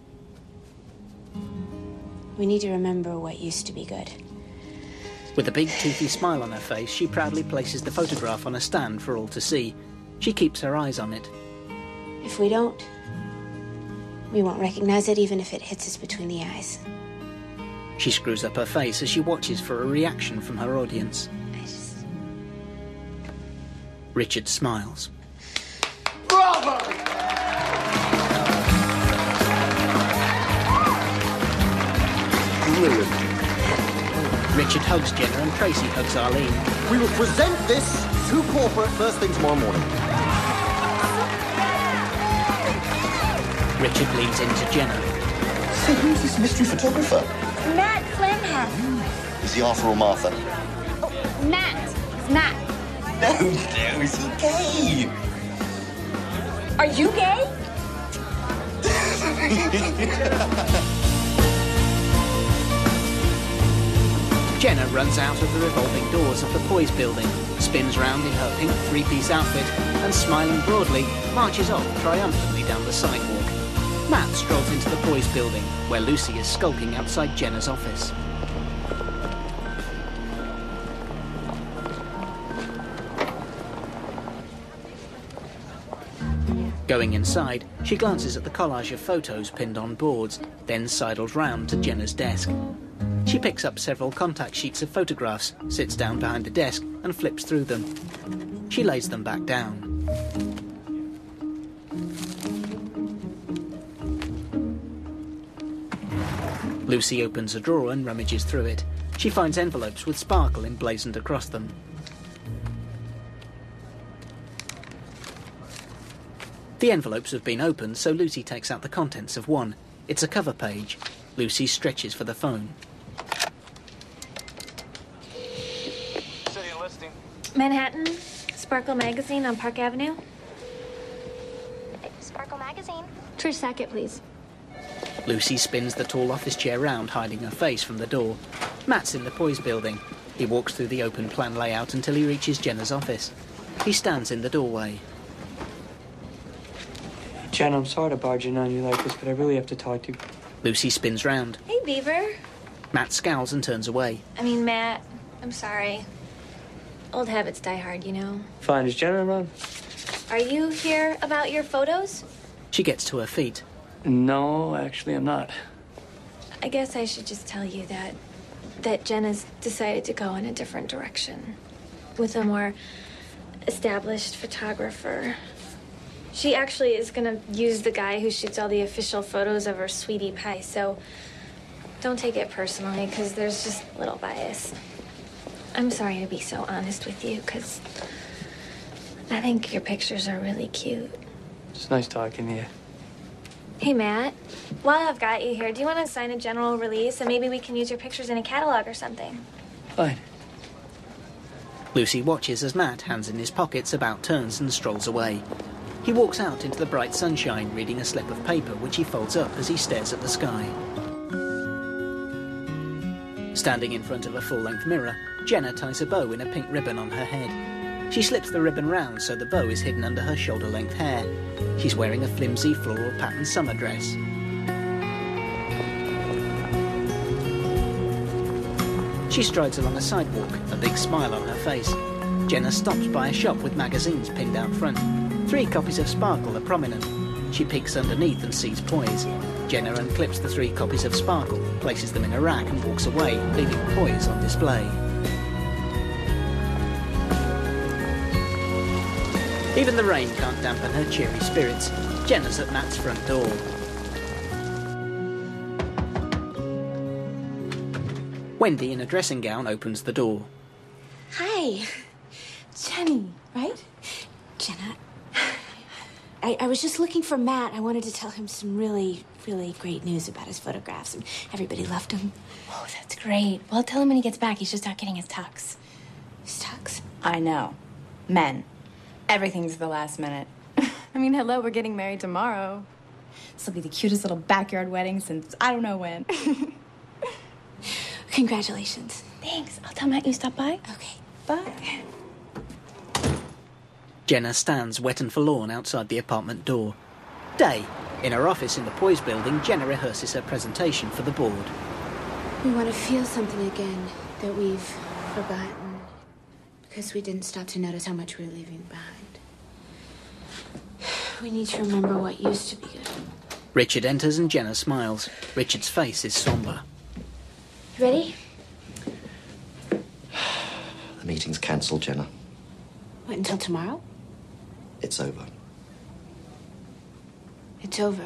We need to remember what used to be good. With a big toothy smile on her face, she proudly places the photograph on a stand for all to see. She keeps her eyes on it. If we don't, we won't recognize it even if it hits us between the eyes. She screws up her face as she watches for a reaction from her audience. I just... Richard smiles. Bravo! Brilliant. Richard hugs Jenna and Tracy hugs Arlene. We will present this to corporate first thing tomorrow morning. Richard leans into Jenna. So who's this mystery photographer? Matt Flamhead. Is he Arthur or Martha? Oh, Matt. It's Matt. No, no, is he gay? Are you gay? Jenna runs out of the revolving doors of the Poise building, spins round in her pink three-piece outfit, and smiling broadly, marches off triumphantly down the sidewalk. Matt strolls into the Poise building, where Lucy is skulking outside Jenna's office. Going inside, she glances at the collage of photos pinned on boards, then sidles round to Jenna's desk. She picks up several contact sheets of photographs, sits down behind the desk, and flips through them. She lays them back down. Lucy opens a drawer and rummages through it. She finds envelopes with sparkle emblazoned across them. The envelopes have been opened, so Lucy takes out the contents of one. It's a cover page. Lucy stretches for the phone. City listing. Manhattan, Sparkle Magazine on Park Avenue. Sparkle Magazine. Trish Sackett, please. Lucy spins the tall office chair round, hiding her face from the door. Matt's in the Poise building. He walks through the open plan layout until he reaches Jenna's office. He stands in the doorway. Jen, I'm sorry to barge in on you like this, but I really have to talk to you. Lucy spins round. Hey, Beaver. Matt scowls and turns away. I mean, Matt, I'm sorry. Old habits die hard, you know. Fine. Is Jenna around? Are you here about your photos? She gets to her feet. No, actually, I'm not. I guess I should just tell you that that Jenna's decided to go in a different direction with a more established photographer. She actually is gonna use the guy who shoots all the official photos of her sweetie pie, so don't take it personally, because there's just a little bias. I'm sorry to be so honest with you, because I think your pictures are really cute. It's nice talking to you. Hey, Matt, while I've got you here, do you want to sign a general release, and maybe we can use your pictures in a catalog or something? Fine. Lucy watches as Matt, hands in his pockets, about turns and strolls away. He walks out into the bright sunshine, reading a slip of paper, which he folds up as he stares at the sky. Standing in front of a full-length mirror, Jenna ties a bow in a pink ribbon on her head. She slips the ribbon round so the bow is hidden under her shoulder-length hair. She's wearing a flimsy floral pattern summer dress. She strides along a sidewalk, a big smile on her face. Jenna stops by a shop with magazines pinned out front. Three copies of Sparkle are prominent. She peeks underneath and sees Poise. Jenna unclips the three copies of Sparkle, places them in a rack and walks away, leaving Poise on display. Even the rain can't dampen her cheery spirits. Jenna's at Matt's front door. Wendy, in a dressing gown, opens the door. Hi. Jenny, right? Jenna. I, I was just looking for Matt. I wanted to tell him some really, really great news about his photographs, and everybody loved him. Oh, that's great. Well, tell him when he gets back, he's just not getting his tux. His tux? I know. Men. Everything's the last minute. I mean, hello, we're getting married tomorrow. This will be the cutest little backyard wedding since I don't know when. Congratulations. Thanks. I'll tell Matt you stopped by. Okay. Bye. Jenna stands wet and forlorn outside the apartment door. Day. In her office in the Poise building, Jenna rehearses her presentation for the board. We want to feel something again that we've forgotten, because we didn't stop to notice how much we're leaving behind. We need to remember what used to be good. Richard enters and Jenna smiles. Richard's face is somber. You ready? The meeting's cancelled, Jenna. What, until tomorrow? It's over. It's over.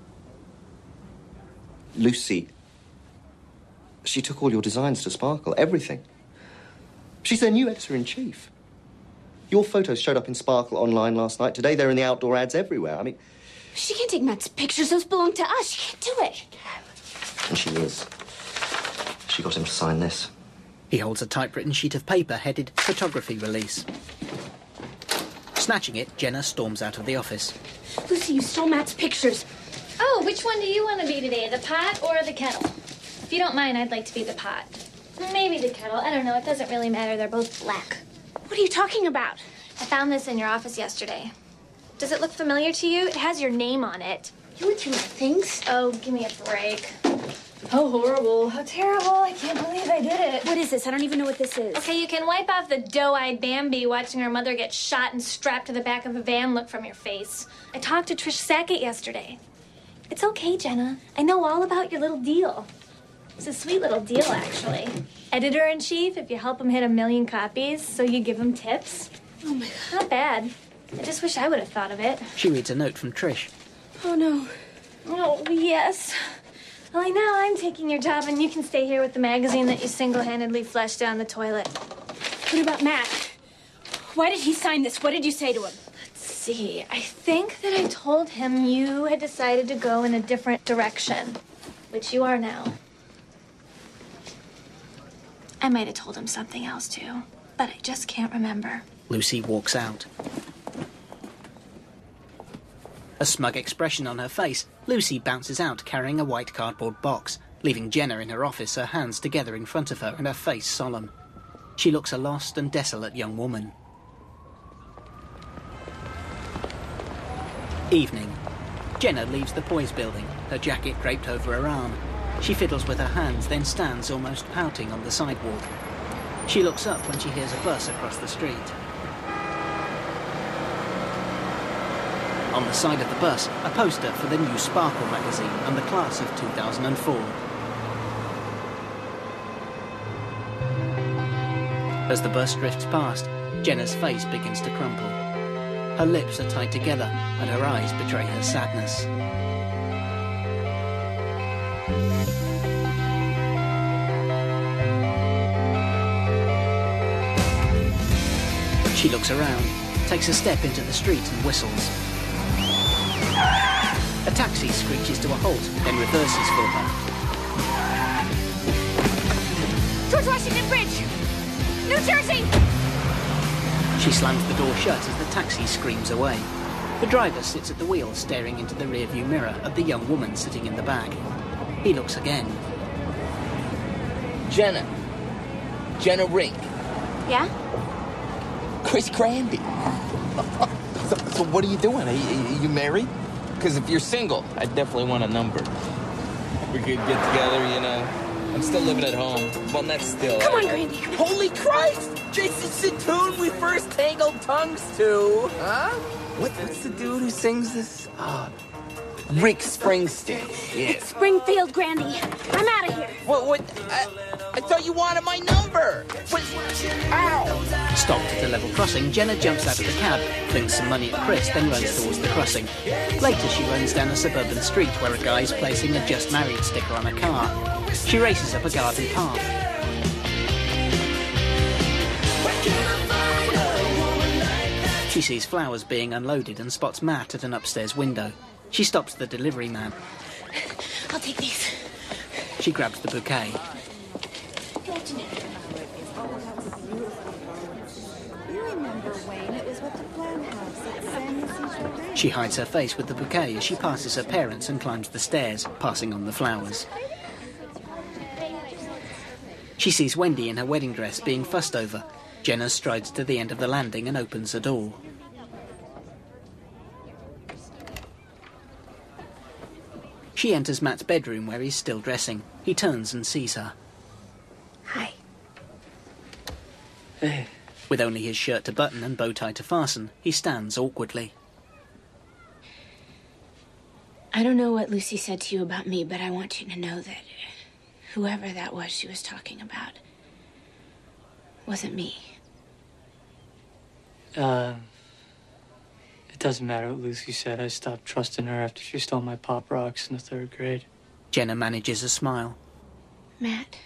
Lucy, she took all your designs to Sparkle, everything. She's their new editor-in-chief. Your photos showed up in Sparkle online last night. Today they're in the outdoor ads everywhere. I mean... She can't take Matt's pictures. Those belong to us. She can't do it. And she is. She got him to sign this. He holds a typewritten sheet of paper headed Photography Release. Snatching it, Jenna storms out of the office. Lucy, you stole Matt's pictures. Oh, which one do you want to be today, the pot or the kettle? If you don't mind, I'd like to be the pot. Maybe the kettle. I don't know. It doesn't really matter. They're both black. What are you talking about? I found this in your office yesterday. Does it look familiar to you? It has your name on it. You went through my things. Oh, give me a break. How horrible. How terrible. I can't believe I did it. What is this? I don't even know what this is. Okay, you can wipe off the doe-eyed Bambi watching her mother get shot and strapped to the back of a van look from your face. I talked to Trish Sackett yesterday. It's okay, Jenna. I know all about your little deal. It's a sweet little deal, actually. Editor-in-chief, if you help him hit a million copies, so you give him tips. Oh, my God. Not bad. I just wish I would have thought of it. She reads a note from Trish. Oh, no. Oh, yes. Well, now I'm taking your job, and you can stay here with the magazine that you single-handedly flushed down the toilet. What about Matt? Why did he sign this? What did you say to him? Let's see. I think that I told him you had decided to go in a different direction, which you are now. I might have told him something else, too, but I just can't remember. Lucy walks out. A smug expression on her face, Lucy bounces out carrying a white cardboard box, leaving Jenna in her office, her hands together in front of her and her face solemn. She looks a lost and desolate young woman. Evening. Jenna leaves the Poise building, her jacket draped over her arm. She fiddles with her hands, then stands almost pouting on the sidewalk. She looks up when she hears a bus across the street. On the side of the bus, a poster for the new Sparkle magazine and the class of two thousand four. As the bus drifts past, Jenna's face begins to crumple. Her lips are tied together and her eyes betray her sadness. She looks around, takes a step into the street and whistles. A taxi screeches to a halt, then reverses for her. George Washington Bridge! New Jersey! She slams the door shut as the taxi screams away. The driver sits at the wheel, staring into the rearview mirror at the young woman sitting in the back. He looks again. Jenna. Jenna Rink. Yeah? Chris Grandy. so, so what are you doing? Are you, are you married? Because if you're single, I definitely want a number. We could get together, you know. I'm still living at home. Well, not still. Come I, on, I... Grandy. Holy Christ! Jason Satoon, we first tangled tongues to. Huh? What, what's the dude who sings this? Uh, Rick Springsteen. Yeah. It's Springfield, Grandy. I'm out of here. What? What? I, I thought you wanted my number. What? Ow! Stopped at a level crossing, Jenna jumps out of the cab, flings some money at Chris, then runs towards the crossing. Later, she runs down a suburban street where a guy's placing a just married sticker on a car. She races up a garden path. She sees flowers being unloaded and spots Matt at an upstairs window. She stops the delivery man. I'll take these. She grabs the bouquet. She hides her face with the bouquet as she passes her parents and climbs the stairs, passing on the flowers. She sees Wendy in her wedding dress being fussed over. Jenna strides to the end of the landing and opens the door. She enters Matt's bedroom where he's still dressing. He turns and sees her. Hi. Hey. With only his shirt to button and bow tie to fasten, he stands awkwardly. I don't know what Lucy said to you about me, but I want you to know that whoever that was she was talking about wasn't me. Uh, it doesn't matter what Lucy said. I stopped trusting her after she stole my Pop Rocks in the third grade. Jenna manages a smile. Matt,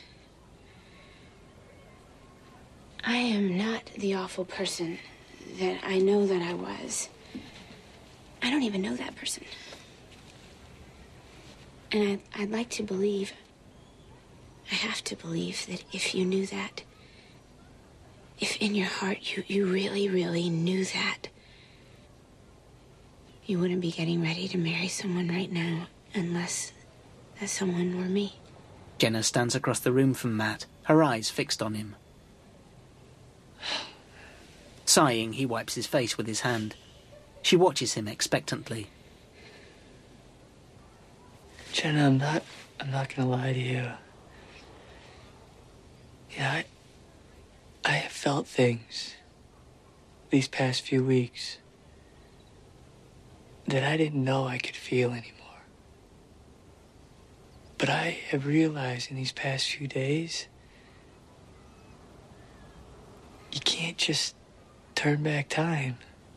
I am not the awful person that I know that I was. I don't even know that person. And I'd, I'd like to believe, I have to believe that if you knew that, if in your heart you, you really, really knew that, you wouldn't be getting ready to marry someone right now unless that someone were me. Jenna stands across the room from Matt, her eyes fixed on him. Sighing, he wipes his face with his hand. She watches him expectantly. Jenna, I'm not, I'm not gonna lie to you. Yeah, I, I have felt things these past few weeks that I didn't know I could feel anymore. But I have realized in these past few days, you can't just turn back time.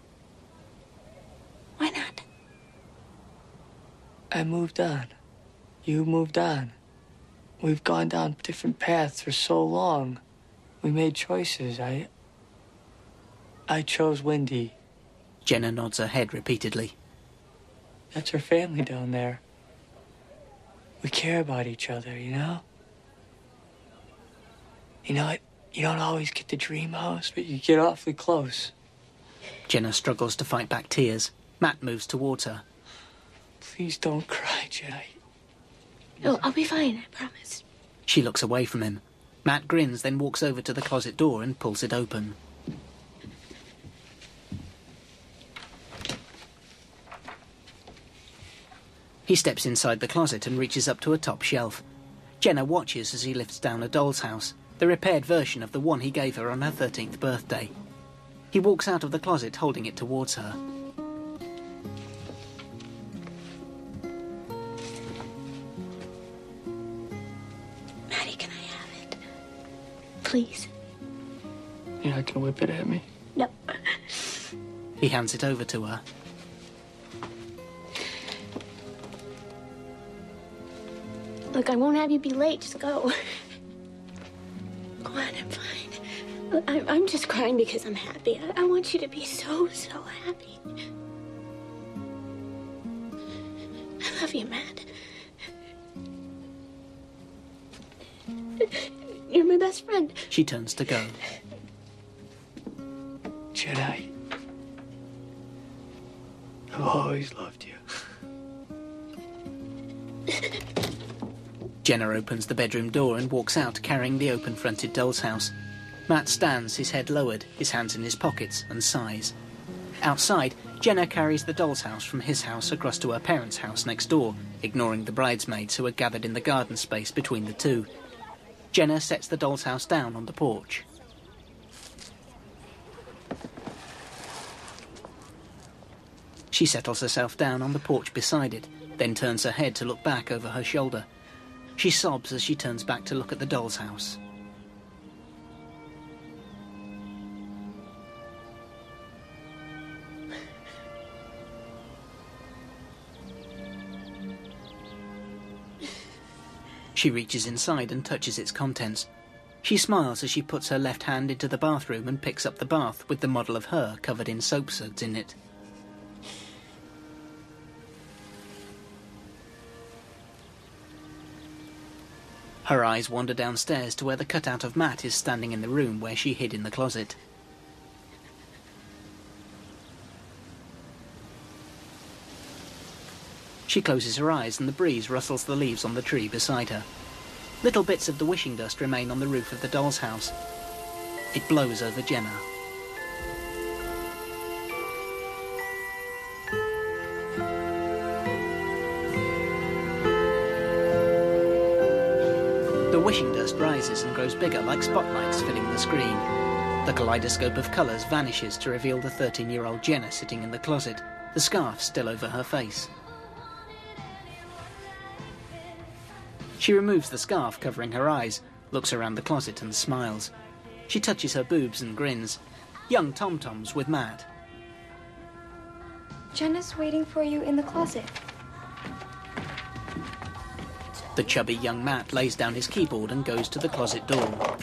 Why not? I moved on. You moved on. We've gone down different paths for so long. We made choices. I... I chose Wendy. Jenna nods her head repeatedly. That's her family down there. We care about each other, you know? You know, it, you don't always get the dream house, but you get awfully close. Jenna struggles to fight back tears. Matt moves towards her. Please don't cry, Jenna. No, I'll be fine, I promise. She looks away from him. Matt grins, then walks over to the closet door and pulls it open. He steps inside the closet and reaches up to a top shelf. Jenna watches as he lifts down a doll's house. the repaired version of the one he gave her on her thirteenth birthday. He walks out of the closet holding it towards her. Maddie, can I have it? Please. You're not gonna whip it at me? No. He hands it over to her. Look, I won't have you be late. Just go. Go on, I'm fine. Look, I'm, I'm just crying because I'm happy. I, I want you to be so, so happy. I love you, Matt. You're my best friend. She turns to go. Jedi, I've always loved you. Jenna opens the bedroom door and walks out carrying the open-fronted doll's house. Matt stands, his head lowered, his hands in his pockets, and sighs. Outside, Jenna carries the doll's house from his house across to her parents' house next door, ignoring the bridesmaids who are gathered in the garden space between the two. Jenna sets the doll's house down on the porch. She settles herself down on the porch beside it, then turns her head to look back over her shoulder. She sobs as she turns back to look at the doll's house. She reaches inside and touches its contents. She smiles as she puts her left hand into the bathroom and picks up the bath with the model of her covered in soap suds in it. Her eyes wander downstairs to where the cutout of Matt is standing in the room where she hid in the closet. She closes her eyes and the breeze rustles the leaves on the tree beside her. Little bits of the wishing dust remain on the roof of the doll's house. It blows over Jenna. The wishing dust rises and grows bigger like spotlights filling the screen. The kaleidoscope of colours vanishes to reveal the thirteen-year-old Jenna sitting in the closet, the scarf still over her face. She removes the scarf covering her eyes, looks around the closet and smiles. She touches her boobs and grins. Young Tom-Toms with Matt. Jenna's waiting for you in the closet. The chubby young Matt lays down his keyboard and goes to the closet door.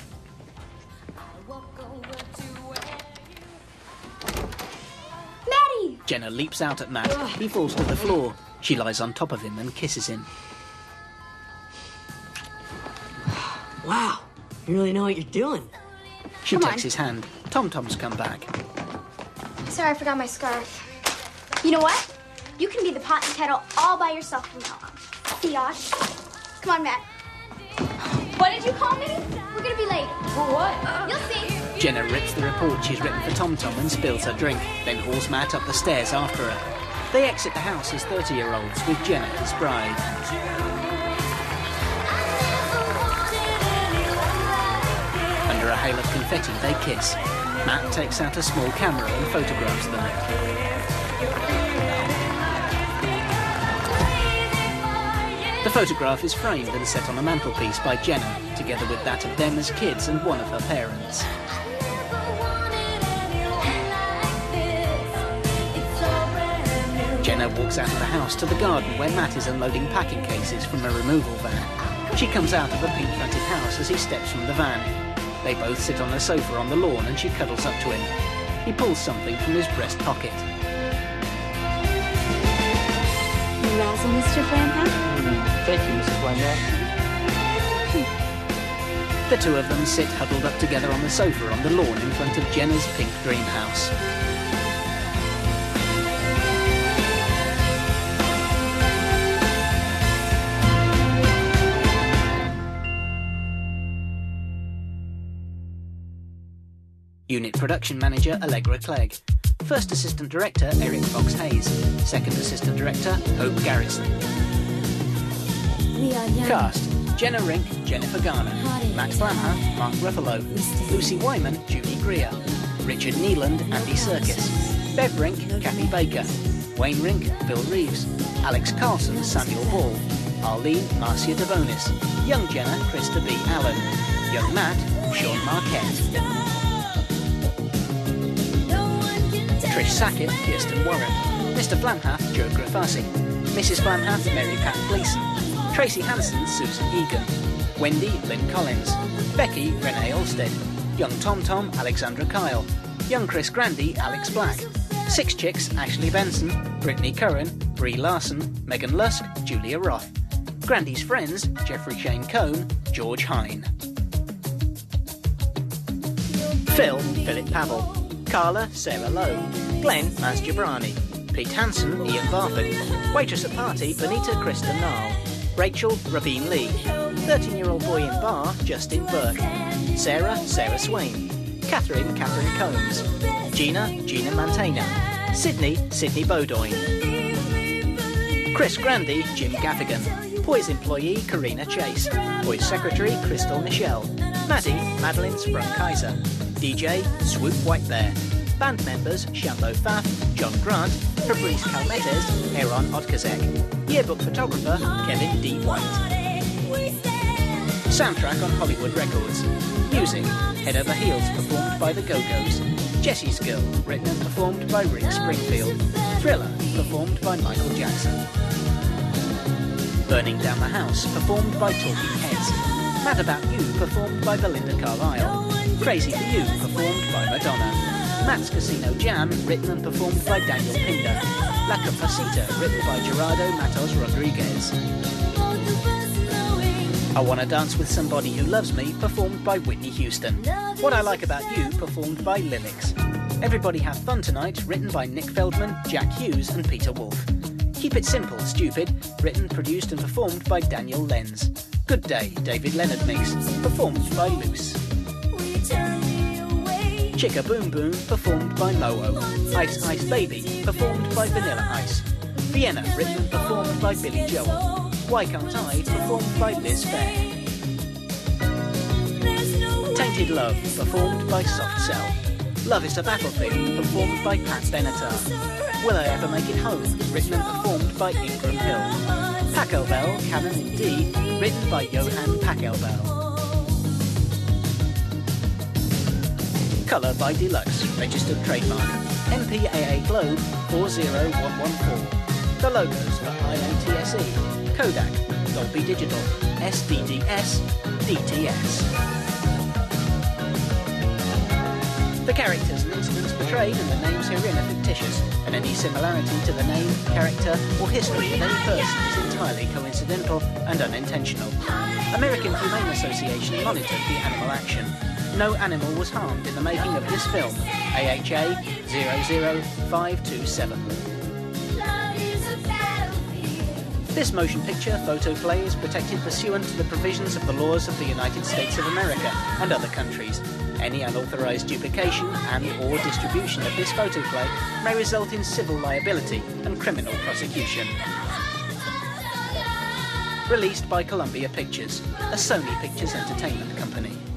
Maddie! Jenna leaps out at Matt. He falls to the floor. She lies on top of him and kisses him. Wow, you really know what you're doing. She Come takes on. his hand. Tom-Tom's come back. Sorry, I forgot my scarf. You know what? You can be the pot and kettle all by yourself from now on. Biatch. Come on, Matt. What did you call me? We're gonna be late. For what? You'll see. Jenna rips the report she's written for Tom-Tom and spills her drink, then hauls Matt up the stairs after her. They exit the house as thirty-year-olds with Jenna as bride. Under a hail of confetti, they kiss. Matt takes out a small camera and photographs them. The photograph is framed and set on a mantelpiece by Jenna, together with that of them as kids and one of her parents. Jenna walks out of the house to the garden where Matt is unloading packing cases from a removal van. She comes out of a pink-fronted house as he steps from the van. They both sit on a sofa on the lawn and she cuddles up to him. He pulls something from his breast pocket. You razzle, Mister Flanhat? Thank you, Missus Flanhat. The two of them sit huddled up together on the sofa on the lawn in front of Jenna's pink dream house. Unit Production Manager Allegra Clegg. First Assistant Director Eric Fox Hayes. Second Assistant Director Hope Garrison. We are young. Cast: Jenna Rink, Jennifer Garner, Matt Flamha, Mark Ruffalo, Lucy Wyman, Judy Greer, Richard Neeland, Andy Serkis, Bev Rink, Kathy Baker, Wayne Rink, Bill Reeves, Alex Carlson, Samuel Ball, Arlene, Marcia Debonis, Young Jenna, Krista B. Allen, Young Matt, Sean Marquette, Trish Sackett, Kirsten Warren, Mister Flamhaft, Joe Grafasi, Missus Flamhaft, Mary Pat Gleason, Tracy Hansen, Susan Egan, Wendy, Lynn Collins, Becky, Renee Olsted, Young Tom Tom, Alexandra Kyle, Young Chris Grandy, Alex Black, Six Chicks, Ashley Benson, Brittany Curran, Brie Larson, Megan Lusk, Julia Roth, Grandy's friends, Jeffrey Shane Cohn, George Hine, Phil, Philip Pavel, Carla, Sarah Lowe, Glenn, Maz Jabrani, Pete Hansen, Ian Barford, Waitress at Party, Benita Kristen Nall, Rachel, Rabin Lee, thirteen-year-old boy in bar, Justin Burke, Sarah, Sarah Swain, Catherine, Catherine Combs, Gina, Gina Mantena, Sydney, Sydney Bowdoin, Chris Grandy, Jim Gaffigan, Poise employee, Karina Chase, Poise secretary, Crystal Michelle, Maddie, Madeline Sprung-Kaiser, D J, Swoop White Bear, band members, Shambo Pfaff, John Grant, Fabrice Calmetes, Aaron Odkazek, yearbook photographer, Kevin D. White. Soundtrack on Hollywood Records. Music, Head Over Heels, performed by the Go-Go's. Jessie's Girl, written and performed by Rick Springfield. Thriller, performed by Michael Jackson. Burning Down the House, performed by Talking Heads. Mad About You, performed by Belinda Carlisle. Crazy For You, performed by Madonna. Matt's Casino Jam, written and performed by Daniel Pinder. La Capacita, written by Gerardo Matos Rodriguez. I Wanna Dance With Somebody Who Loves Me, performed by Whitney Houston. What I Like About You, performed by Lilix. Everybody Have Fun Tonight, written by Nick Feldman, Jack Hughes and Peter Wolf. Keep It Simple, Stupid, written, produced and performed by Daniel Lenz. Good Day, David Leonard Mix, performed by Luce. Chicka Boom Boom, performed by Moo. Ice Ice Baby, performed by Vanilla Ice. Vienna, written and performed by Billy Joel. Why Can't I, performed by Liz Fair. Tainted Love, performed by Soft Cell. Love is a Battlefield, performed by Pat Benatar. Will I Ever Make It Home, written and performed by Ingram Hill. Pachelbel, Canon in D, written by Johann Pachelbel. Colour by Deluxe, registered trademark. M P A A Globe four zero one one four. The logos for I A T S E, Kodak, Dolby Digital, S D D S, D T S. The characters and incidents portrayed and the names herein are fictitious, and any similarity to the name, character, or history of any person is entirely coincidental and unintentional. American Humane Association monitored the animal action. No animal was harmed in the making of this film, A H A zero zero five two seven. This motion picture photoplay is protected pursuant to the provisions of the laws of the United States of America and other countries. Any unauthorized duplication and or distribution of this photoplay may result in civil liability and criminal prosecution. Released by Columbia Pictures, a Sony Pictures Entertainment company.